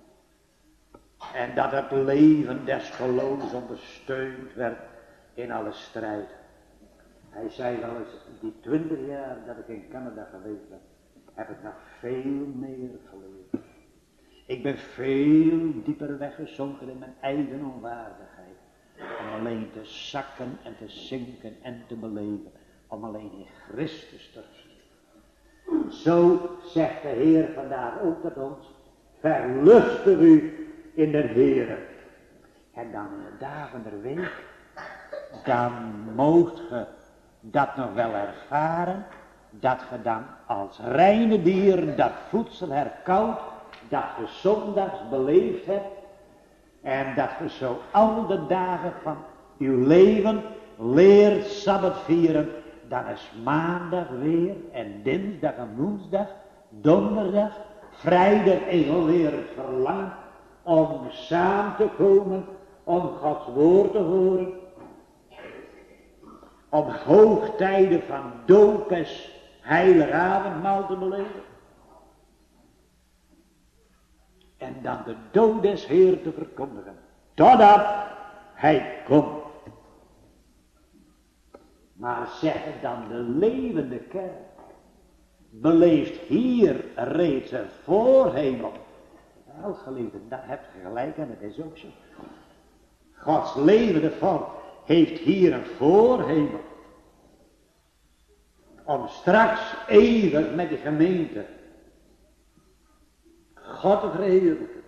En dat het leven des geloofs ondersteund werd in alle strijd. Hij zei wel eens, die twintig jaar dat ik in Canada geweest ben, heb ik nog veel meer geleerd. Ik ben veel dieper weggezonken in mijn eigen onwaardigheid. Om alleen te zakken en te zinken en te beleven. Om alleen in Christus te rusten. Zo zegt de Heer vandaag ook tot ons. Verlustig u in de Heere. En dan in de dagen der week. Dan moogt ge dat nog wel ervaren. Dat ge dan als reine dieren dat voedsel herkauwt. Dat je zondags beleefd hebt. En dat je zo al de dagen van uw leven leert Sabbat vieren. Dan is maandag weer en dinsdag en woensdag, donderdag, vrijdag is alweer het verlangen om samen te komen, om Gods woord te horen. Om hoogtijden van doopes, heilig avondmaal te beleven. En dan de dood des Heer te verkondigen. Totdat hij komt. Maar zeggen dan de levende kerk. Beleeft hier reeds een voorhemel. Wel geliefden, daar heb je gelijk en het is ook zo. Gods levende volk heeft hier een voorhemel. Om straks eeuwig met de gemeente God te verheerlijken.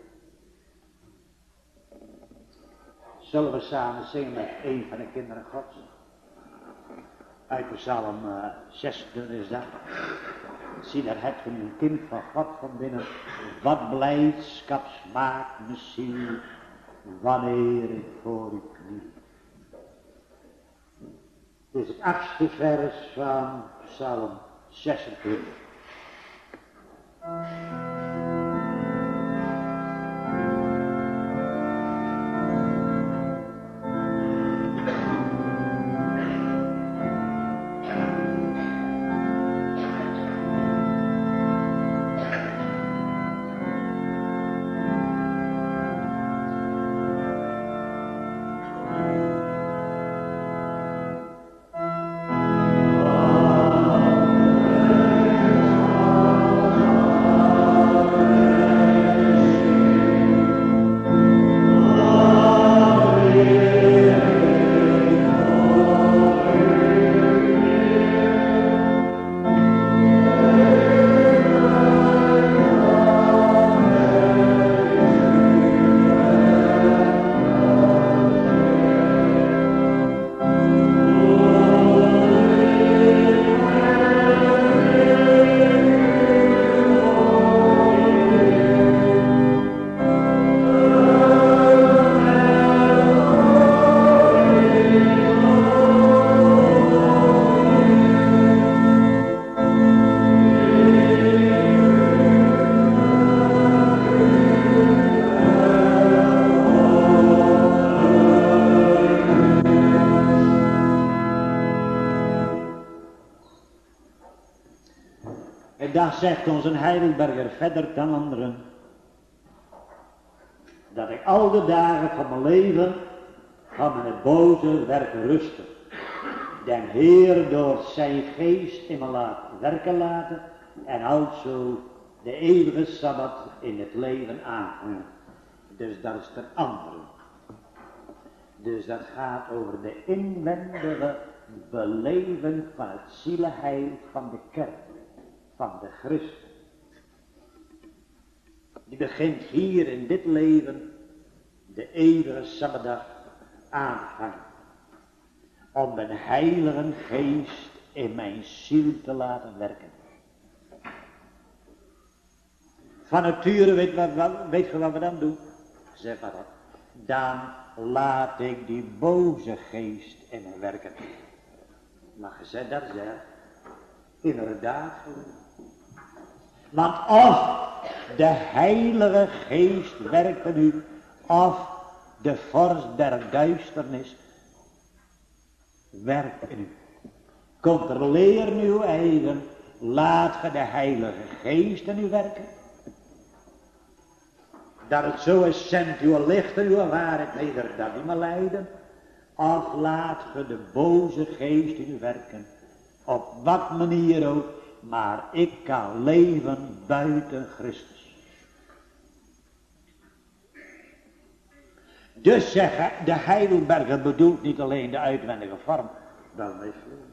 Zullen we samen zingen met een van de kinderen Gods? Uit Psalm uh, zesentwintig is dat. Zie, daar heb je een kind van God van binnen. Wat blijdschap smaakt me ziel, wanneer ik voor u knie. Dit is het achtste vers van Psalm zesentwintig. dat zegt onze Heidelberger verder dan anderen. Dat ik al de dagen van mijn leven van mijn boze werken rusten. Den Heer door zijn geest in me laat werken laten en also de eeuwige Sabbat in het leven aanhangen. Dus dat is ter andere. Dus dat gaat over de inwendige beleving van het zieleheil van de kerk, van de Christen. Die begint hier in dit leven de eeuwige Sabbatdag aanhangen. Om de heilige geest in mijn ziel te laten werken. Van nature weet, wat, weet je wat we dan doen? Zeg maar dat. Dan laat ik die boze geest in mij werken. Maar gezegd dat is ja. Inderdaad. Want of de heilige geest werkt in u, of de vorst der duisternis werkt in u. Controleer nu uw eigen, laat ge de heilige geest in u werken. Dat het zo is, zendt uw licht en uw waarheid neder, dat die me leiden. Of laat ge de boze geest in u werken. Op wat manier ook, maar ik kan leven buiten Christus. Dus zeg de Heidelberger bedoelt niet alleen de uitwendige vorm, wel meesleven.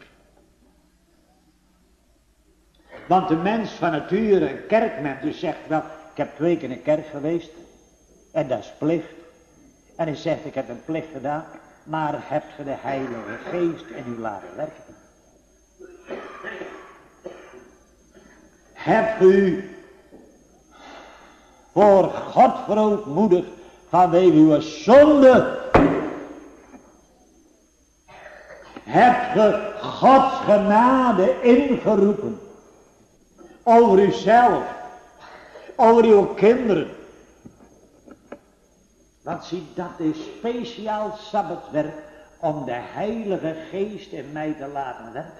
Want de mens van nature, een kerkmens, die zegt wel, ik heb twee keer in de kerk geweest. En dat is plicht. En hij zegt, ik heb een plicht gedaan. Maar hebt ge de heilige geest in u laten werken? Hebt u voor God verootmoedigd vanwege uw zonde? Hebt ge Gods genade ingeroepen over uzelf, over uw kinderen? Want zie, dat is speciaal sabbatwerk om de heilige geest in mij te laten werken.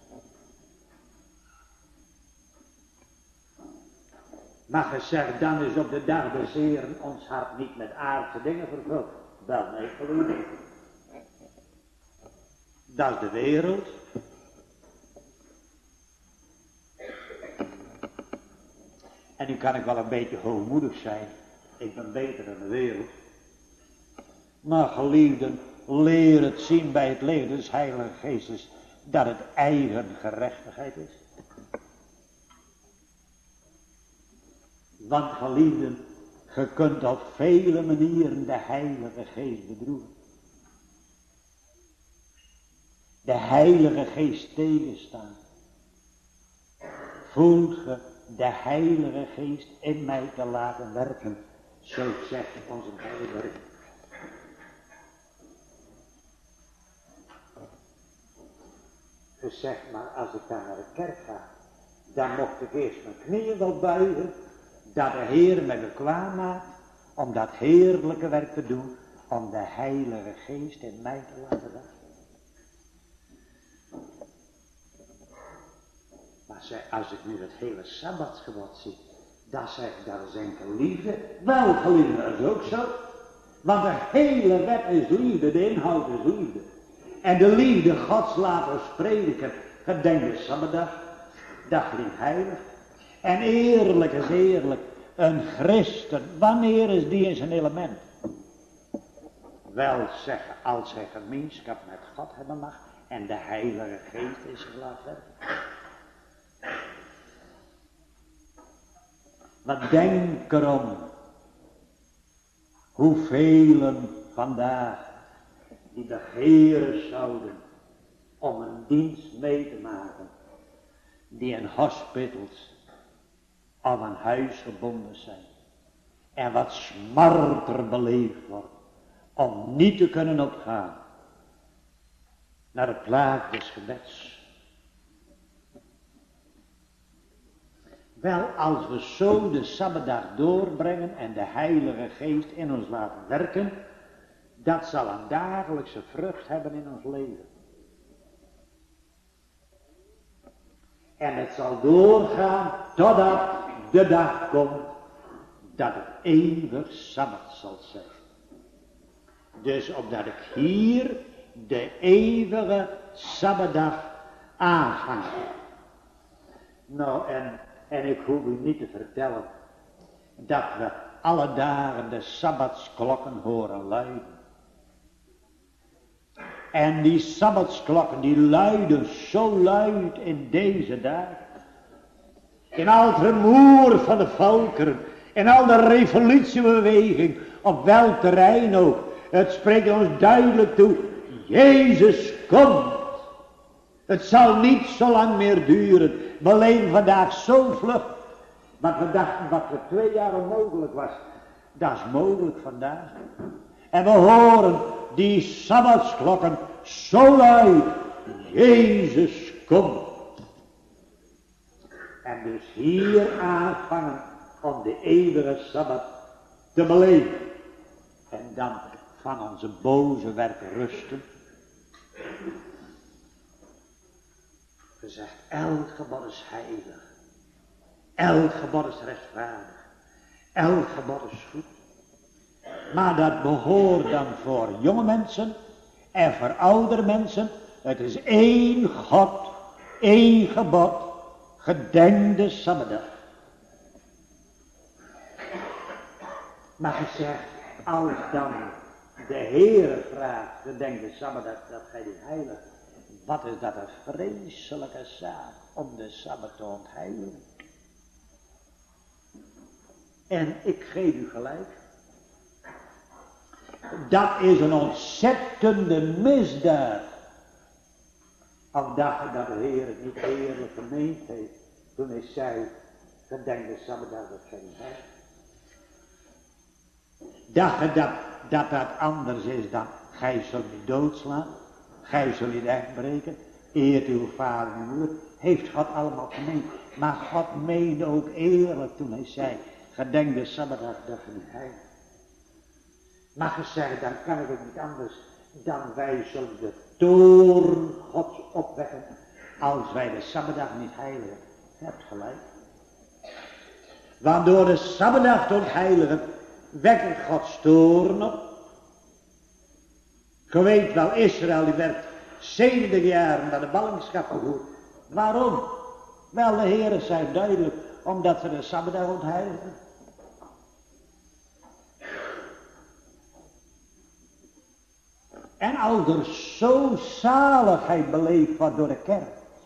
Maar gezegd, dan is op de dag des Heeren ons hart niet met aardse dingen vervuld. Wel, nee, geloof ik. Dat is de wereld. En nu kan ik wel een beetje hoogmoedig zijn. Ik ben beter dan de wereld. Maar geliefden, leer het zien bij het leven des Heilige Geestes dat het eigen gerechtigheid is. Want geliefden, je kunt op vele manieren de Heilige Geest bedroeven. De Heilige Geest tegenstaan. Voelt ge de Heilige Geest in mij te laten werken, zo zegt onze Heilige. Gezegd, maar als ik daar naar de kerk ga, dan mocht ik eerst mijn knieën wel buigen, dat de Heer mij bekwaam maakt om dat heerlijke werk te doen, om de Heilige Geest in mij te laten werken. Maar zeg, als ik nu het hele Sabbatsgebod zie, dan zeg ik, dat is enkel liefde. Wel, geliefde, dat is ook zo. Want de hele wet is liefde, de inhoud is liefde. En de liefde Gods laat ons prediken. Gedenk de Sabbatdag, dag niet heilig. En eerlijk is eerlijk, een christen, wanneer is die in zijn element? Wel zeggen, als hij gemeenschap met God hebben mag en de Heilige Geest is gelaten werken. Maar denk erom, hoeveel vandaag die begeren zouden om een dienst mee te maken, die in hospitals of aan huis gebonden zijn en wat smarter beleefd wordt om niet te kunnen opgaan naar de plaats des gebeds. Wel, als we zo de Sabbatdag doorbrengen en de Heilige Geest in ons laten werken, dat zal een dagelijkse vrucht hebben in ons leven. En het zal doorgaan totdat de dag komt dat het eeuwig Sabbat zal zijn. Dus opdat ik hier de eeuwige Sabbatdag aanvang. Nou, en, en ik hoef u niet te vertellen dat we alle dagen de Sabbatsklokken horen luiden. En die Sabbatsklokken die luiden zo luid in deze dagen. In al het rumoer van de volkeren, in al de revolutiebeweging, op welk terrein ook. Het spreekt ons duidelijk toe, Jezus komt. Het zal niet zo lang meer duren. We leven vandaag zo vlug. Wat we dachten wat voor twee jaar onmogelijk was. Dat is mogelijk vandaag. En we horen die Sabbatsklokken zo luid. Jezus komt. En dus hier aanvangen om de eeuwige Sabbat te beleven. En dan van onze boze werk rusten. Gezegd, elk gebod is heilig. Elk gebod is rechtvaardig. Elk gebod is goed. Maar dat behoort dan voor jonge mensen en voor oudere mensen. Het is één God, één gebod, gedenk de Sabbatdag. Maar gezegd, als dan de Heere vraagt, gedenk de Sabbatdag, dat gij die heilig. Wat is dat een vreselijke zaak om de Sabbat te ontheiligen. En ik geef u gelijk. Dat is een ontzettende misdaad. Op dagen dat de Heer het niet eerlijk gemeend heeft. Toen hij zei, gedenk de Sabbatdag dat gij die heilig. Dacht dat, dat dat anders is dan, gij zult niet doodslaan. Gij zult niet echt breken. Eert uw vader en moeder. Heeft God allemaal gemeend. Maar God meende ook eerlijk toen hij zei, gedenk de Sabbatdag dat gij niet heilig. Maar gezegd, dan kan ik het niet anders dan wij zullen de toorn Gods opwekken als wij de Sabbatdag niet heiligen. Je hebt gelijk. Want door de Sabbatdag te ontheiligen wekt Gods toorn op. Je weet wel, Israël die werd zeventig jaar naar de ballingschap gevoerd. Waarom? Wel, de Heere zei duidelijk, omdat ze de Sabbatdag ontheiligen. En als er zo zaligheid beleefd wordt door de kerk.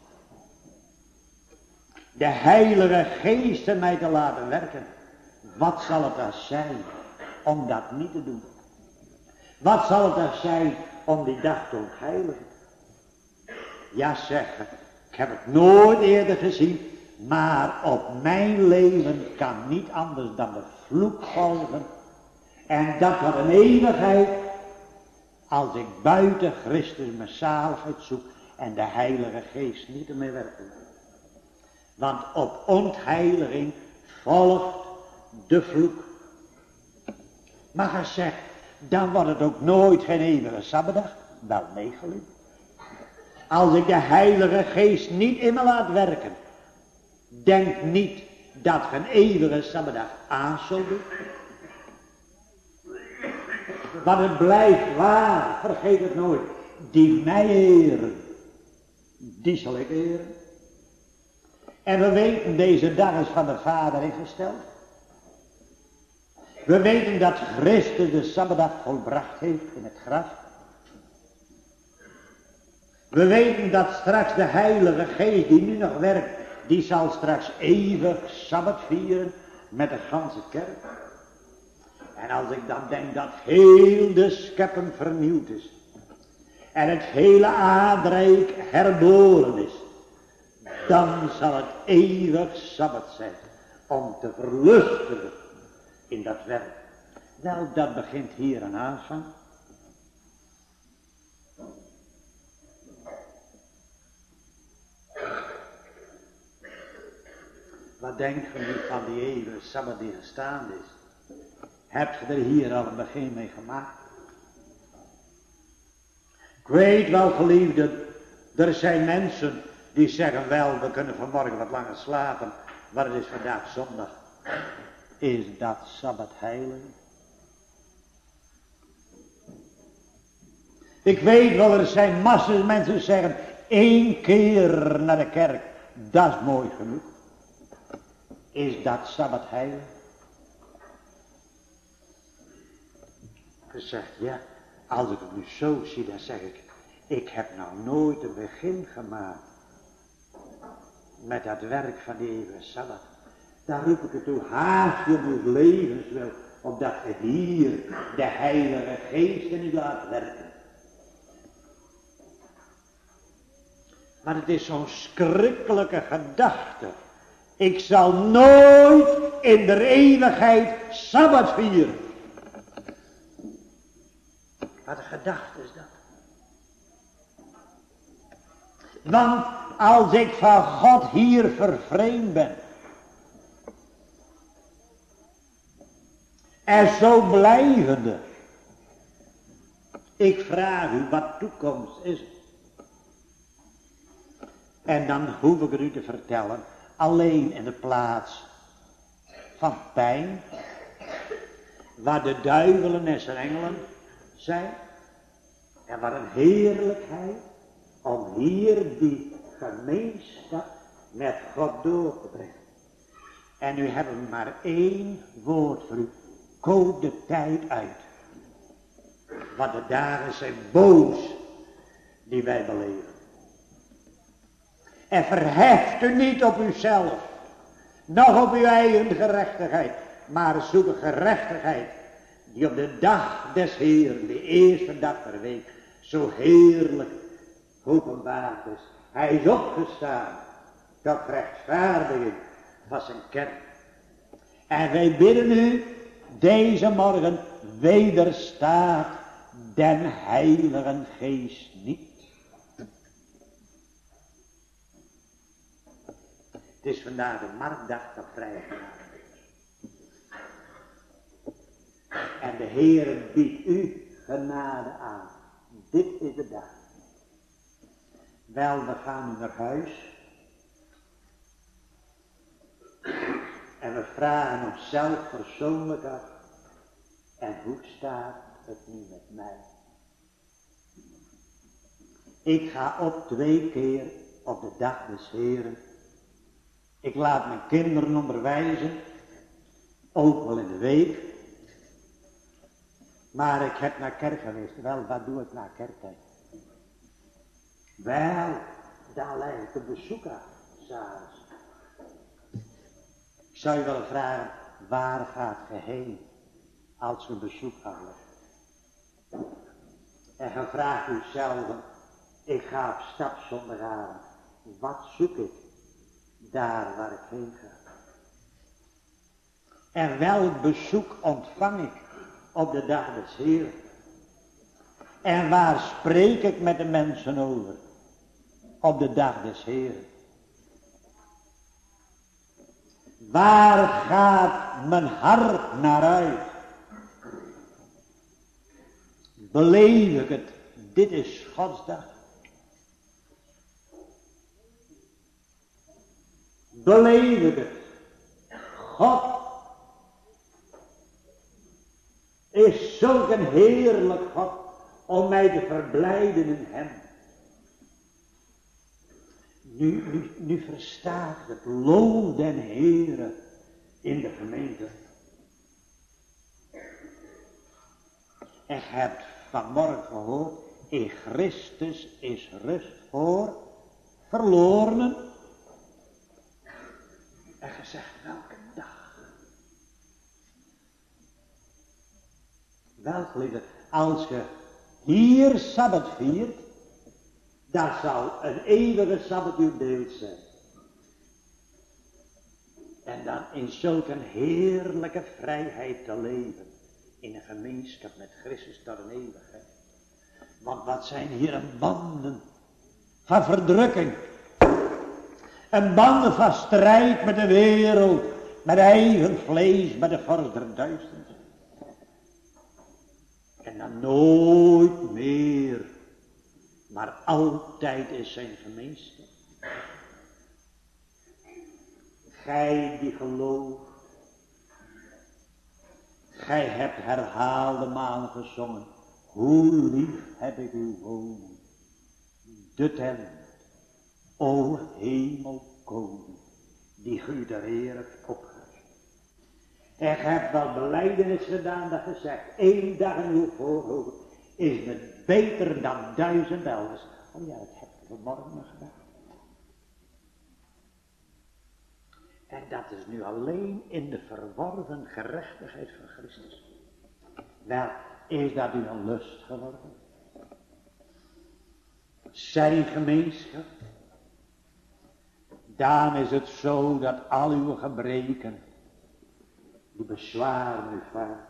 De Heilige Geest in mij te laten werken. Wat zal het dan zijn om dat niet te doen? Wat zal het dan zijn om die dag te ontheiligen? Ja zeg, ik heb het nooit eerder gezien. Maar op mijn leven kan niet anders dan de vloek volgen. En dat wordt een eeuwigheid. Als ik buiten Christus mijn zaligheid zoek en de Heilige Geest niet meer werken. Want op ontheiliging volgt de vloek. Maar gezegd, dan wordt het ook nooit geen eeuwige Sabbatdag. Wel meegeliefd. Als ik de Heilige Geest niet in me laat werken. Denk niet dat je een eeuwige Sabbatdag aan zult doen. Want het blijft waar, vergeet het nooit. Die mij eren, die zal ik eren. En we weten, deze dag is van de Vader ingesteld. We weten dat Christus de Sabbatdag volbracht heeft in het graf. We weten dat straks de Heilige Geest die nu nog werkt, die zal straks eeuwig Sabbat vieren met de ganse kerk. En als ik dan denk dat heel de schepping vernieuwd is. En het hele aardrijk herboren is. Dan zal het eeuwig Sabbat zijn. Om te verlustigen in dat werk. Wel, dat begint hier aan aanvang. Wat denk je nu van die eeuwige Sabbat die gestaan is? Heb je er hier al een begin mee gemaakt? Ik weet wel, geliefden, er zijn mensen Die zeggen wel, we kunnen vanmorgen wat langer slapen, maar het is vandaag zondag. Is dat Sabbat heilig? Ik weet wel, er zijn massa's mensen die zeggen, één keer naar de kerk, dat is mooi genoeg. Is dat Sabbat heilig? Gezegd, ja, als ik het nu zo zie, dan zeg ik, ik heb nou nooit een begin gemaakt met dat werk van de eeuwige Sabbat. Daar roep ik het toe, haast je ons levens wil, opdat je hier de Heilige Geest in u laat werken. Maar het is zo'n schrikkelijke gedachte. Ik zal nooit in de eeuwigheid Sabbat vieren. Wat een gedachte is dat. Want als ik van God hier vervreemd ben. En zo blijvende. Ik vraag u, wat toekomst is het? En dan hoef ik het u te vertellen. Alleen in de plaats van pijn. Waar de duivelen en zijn engelen zijn. En wat een heerlijkheid. Om hier die gemeenschap met God door te brengen. En nu hebben we maar één woord voor u. Koop de tijd uit. Want de dagen zijn boos die wij beleven. En verheft u niet op uzelf. Nog op uw eigen gerechtigheid. Maar zoek een gerechtigheid. Die op de dag des Heeren, de eerste dag per week, zo heerlijk openbaard is. Hij is opgestaan tot rechtvaardiging van zijn kerk. En wij bidden u deze morgen, wederstaat den Heiligen Geest niet. Het is vandaag de marktdag van vrijheid. En de Heer biedt u genade aan. Dit is de dag. Wel, we gaan nu naar huis. En we vragen onszelf persoonlijk af. En hoe staat het nu met mij? Ik ga op twee keer op de dag des Heren. Ik laat mijn kinderen onderwijzen. Ook wel in de week. Maar ik heb naar kerk geweest. Wel, wat doe ik na kerktijd? Wel, daar leg ik een bezoek aan, s'avonds. Ik zou je willen vragen, waar gaat je heen als je een bezoek aflegt? En dan vraagt u zelf, ik ga op stap zondagavond. Wat zoek ik daar waar ik heen ga? En welk bezoek ontvang ik op de dag des Heeren? En waar spreek ik met de mensen over? Op de dag des Heeren. Waar gaat mijn hart naar uit? Beleef ik het? Dit is Gods dag. Beleef ik het? God is zulk een heerlijk God om mij te verblijden in hem. Nu, nu, nu verstaat het, loof den Heere in de gemeente. En je hebt vanmorgen gehoord, in Christus is rust voor verlorenen. En gezegd, welke dag? Wel, geliefde, als je hier Sabbat viert, daar zal een eeuwige Sabbat uw deel zijn. En dan in zulk een heerlijke vrijheid te leven. In een gemeenschap met Christus tot een eeuwigheid. Want wat zijn hier een banden van verdrukking. Een banden van strijd met de wereld. Met eigen vlees, met de vorst der duisternis. En dan nooit meer. Maar altijd is zijn gemeenschap. gij die gelooft, gij hebt herhaalde malen gezongen, hoe lief heb ik uw woning, de tent, o hemelkoning, die u de Heer hebt opgericht. En gij hebt wel belijdenis gedaan dat je zegt, één dag in uw voorhoofd is het beter dan duizend elders. Oh ja, dat heb je vanmorgen nog gedaan. En dat is nu alleen in de verworven gerechtigheid van Christus. Wel, is dat u een lust geworden? Zijn gemeenschap? Daarom is het zo dat al uw gebreken, die bezwaren u vaak,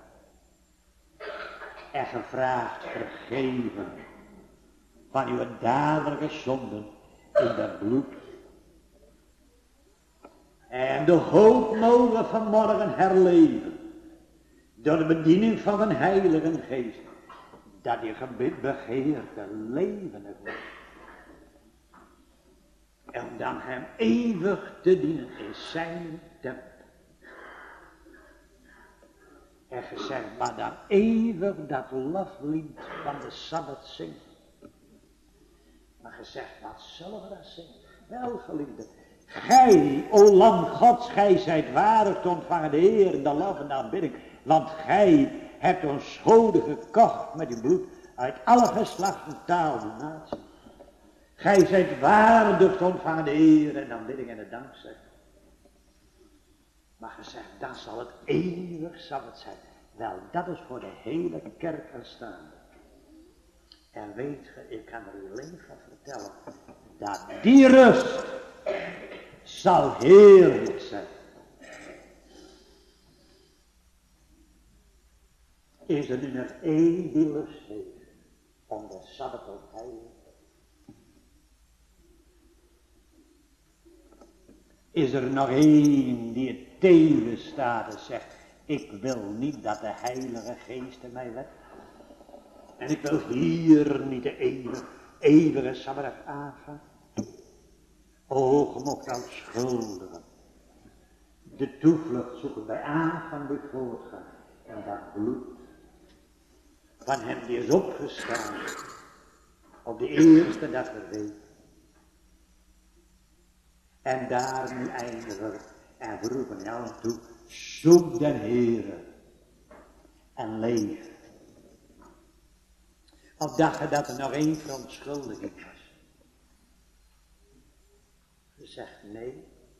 en gevraagd vergeven van uw dadelijke zonden in dat bloed. En de hoop mogen vanmorgen herleven, door de bediening van een heilige geest, dat je gebed begeerte levendig wordt. En om dan hem eeuwig te dienen in zijn tempel. En gezegd, maar dan eeuwig dat loflied van de Sabbat zingen. Maar gezegd, wat zullen we dat zingen? Wel, geliefde, gij, o lam Gods, gij zijt waardig te ontvangen de Heer en de lof en de aanbidding. Want gij hebt ons schode gekocht met uw bloed uit alle geslachten, taal en natie. Gij zijt waardig te ontvangen de Heer en de aanbidding en de dankzij. Maar gezegd, dan zal het eeuwig Sabbat zijn. Wel, dat is voor de hele kerk aanstaande. En weet je, ik kan er u alleen van vertellen, dat die rust zal heerlijk zijn. Is er nu nog één die lust heeft om de Sabbat ook heilig? Is er nog één die het tegenstaat en zegt, ik wil niet dat de Heilige Geest in mij werkt. En ik wil hier niet de eeuwige, eeuwige Sabbat aangaan. O, ge mocht al schuldigen de toevlucht zoeken bij aanvang bij voortgaan. En dat bloed van hem die is opgestaan op de eerste dag der week. En daar nu eindigen en we roepen je allen toe, zoek den Heere en leef. Of dacht je dat er nog één verontschuldiging was? Je zegt nee.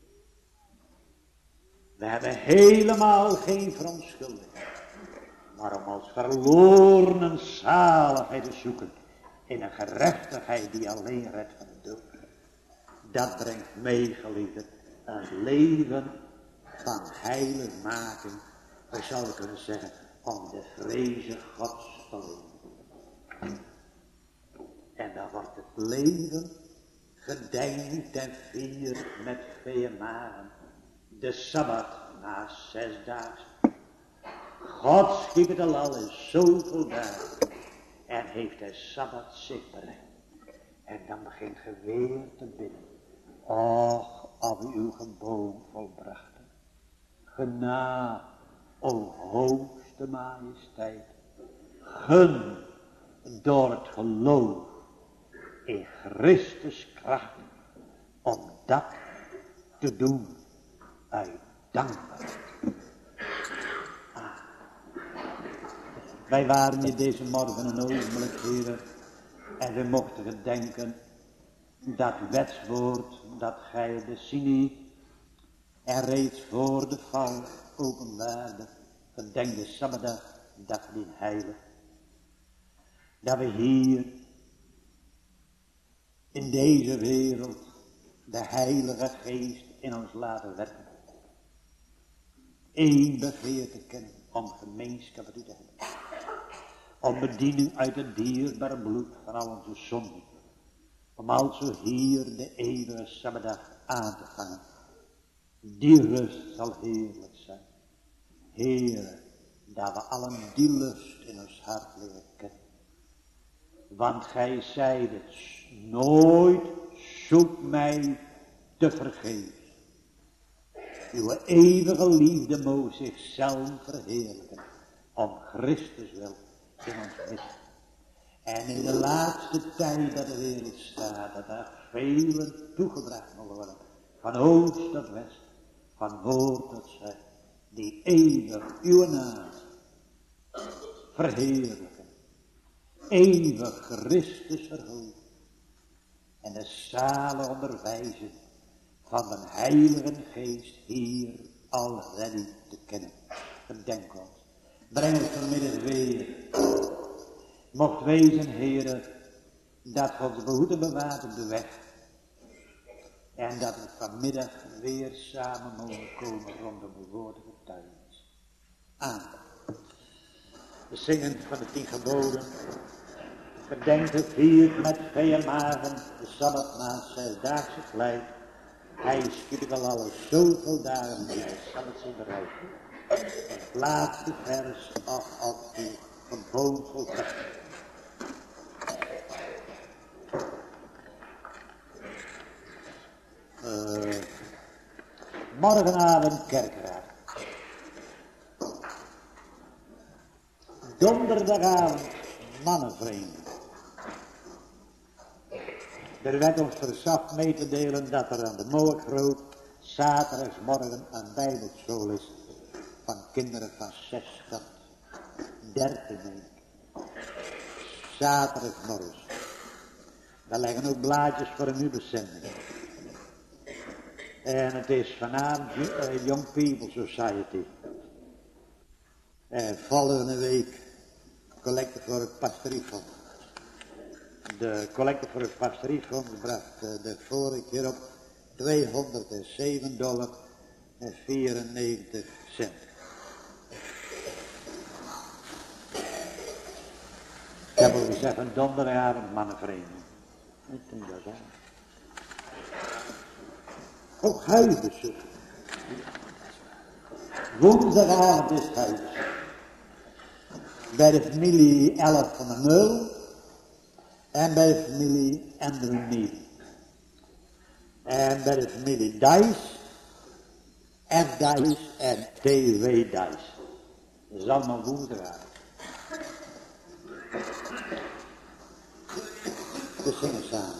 We hebben helemaal geen verontschuldiging. Maar om als verloren zaligheid te zoeken in een gerechtigheid die alleen redt van de dood. Dat brengt mee, geliefde, een leven van heiligmaking. We zouden kunnen zeggen, om de vreze Gods te leven. En dan wordt het leven gedijnd en vierd met veemaren. De Sabbat na zes dagen. God schiep het al in zoveel dagen. En heeft de Sabbat zich bereikt. En dan begint ge weer te bidden. Och, of u uw geboden volbrachten. Genade, o hoogste majesteit. Gun door het geloof in Christus kracht. Om dat te doen uit dankbaarheid. Ah. Wij waren hier deze morgen een ogenblik, heren. En we mochten gedenken dat wetswoord dat gij de Sinai en reeds voor de val openbaarde. Gedenk de Sabbatdag, dag die heilig. Dat we hier in deze wereld de Heilige Geest in ons laten werken. Eén begeerte kennen om gemeenschap met u te hebben. Om bediening uit het dierbare bloed van al onze zonden. Om also hier de eeuwige Sabbatdag aan te vangen. Die rust zal heerlijk zijn. Heere, dat we allen die lust in ons hart leren kennen. Want gij zeidet nooit zoek mij te vergeefs. uw eeuwige liefde mogen zichzelf verheerlijken. Om Christus wil in ons midden. En in de laatste tijd dat de wereld staat, dat er velen toegebracht mogen worden. Van oost tot west, van noord tot zuid. Die eeuwig uw naam verheerlijken. Eeuwig Christus verhogen. En de zalen onderwijzen van de Heilige Geest hier already te kennen. Bedenk ons. Breng ons vanmiddag weer. Mocht wezen, Heere, dat God behoeden bewaart op de weg. En dat we vanmiddag weer samen mogen komen rondom de woorden getuigenis. Amen. We zingen van de tien geboden. Bedenk het viert met vee magen, de sabbatmaand, zesdaagse vlijt. Hij schiet al alles zoveel dagen, hij zal het zich bereiken. Het laatste vers af op uw geboden volbracht. Uh, morgenavond kerkraad. Donderdagavond mannenvreemden. Er werd ons verzacht mee te delen dat er aan de Moorgroot zaterdagsmorgen een bijbelschool is van kinderen van zes tot dertien denk ik. Zaterdagsmorgen. Daar liggen ook blaadjes voor een nieuwszending. En het is vanavond uh, Young People Society. En volgende week collecte voor het pastoriefonds. De collecte voor het pastoriefonds bracht uh, de vorige keer op tweehonderdzeven dollar en vierennegentig cent. Ik heb al gezegd een donderdagavond mannenvereniging. Ik denk dat ook. Ook huisbezoek. Woensdagavond is huisbezoek. Bij de familie elf van de Meul. En bij de familie Andrew Neely. En bij de familie Dice. F. Dice en T W Dice. Dat is allemaal woensdagavond. We zingen samen.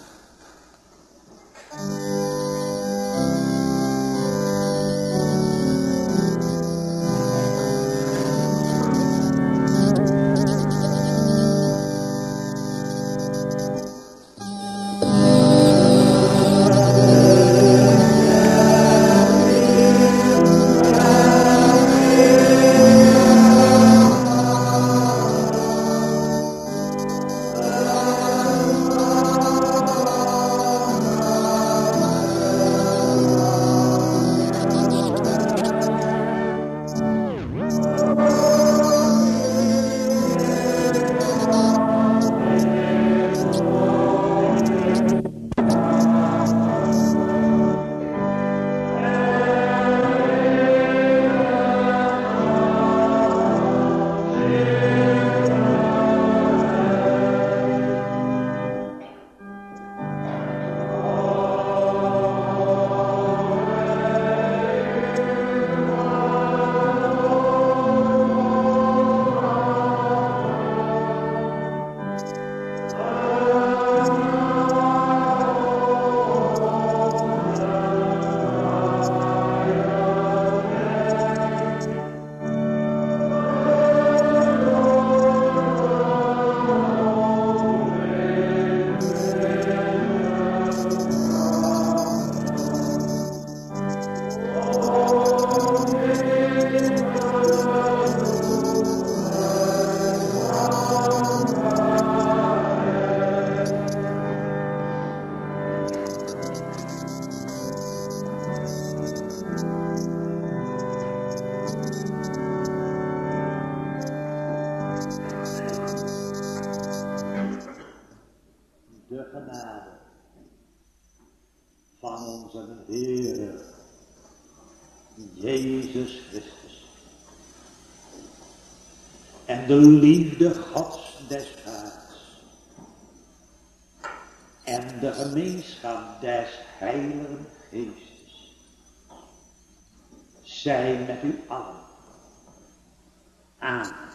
De liefde Gods des Vaders en de gemeenschap des Heiligen Geestes zij met u allen. Amen.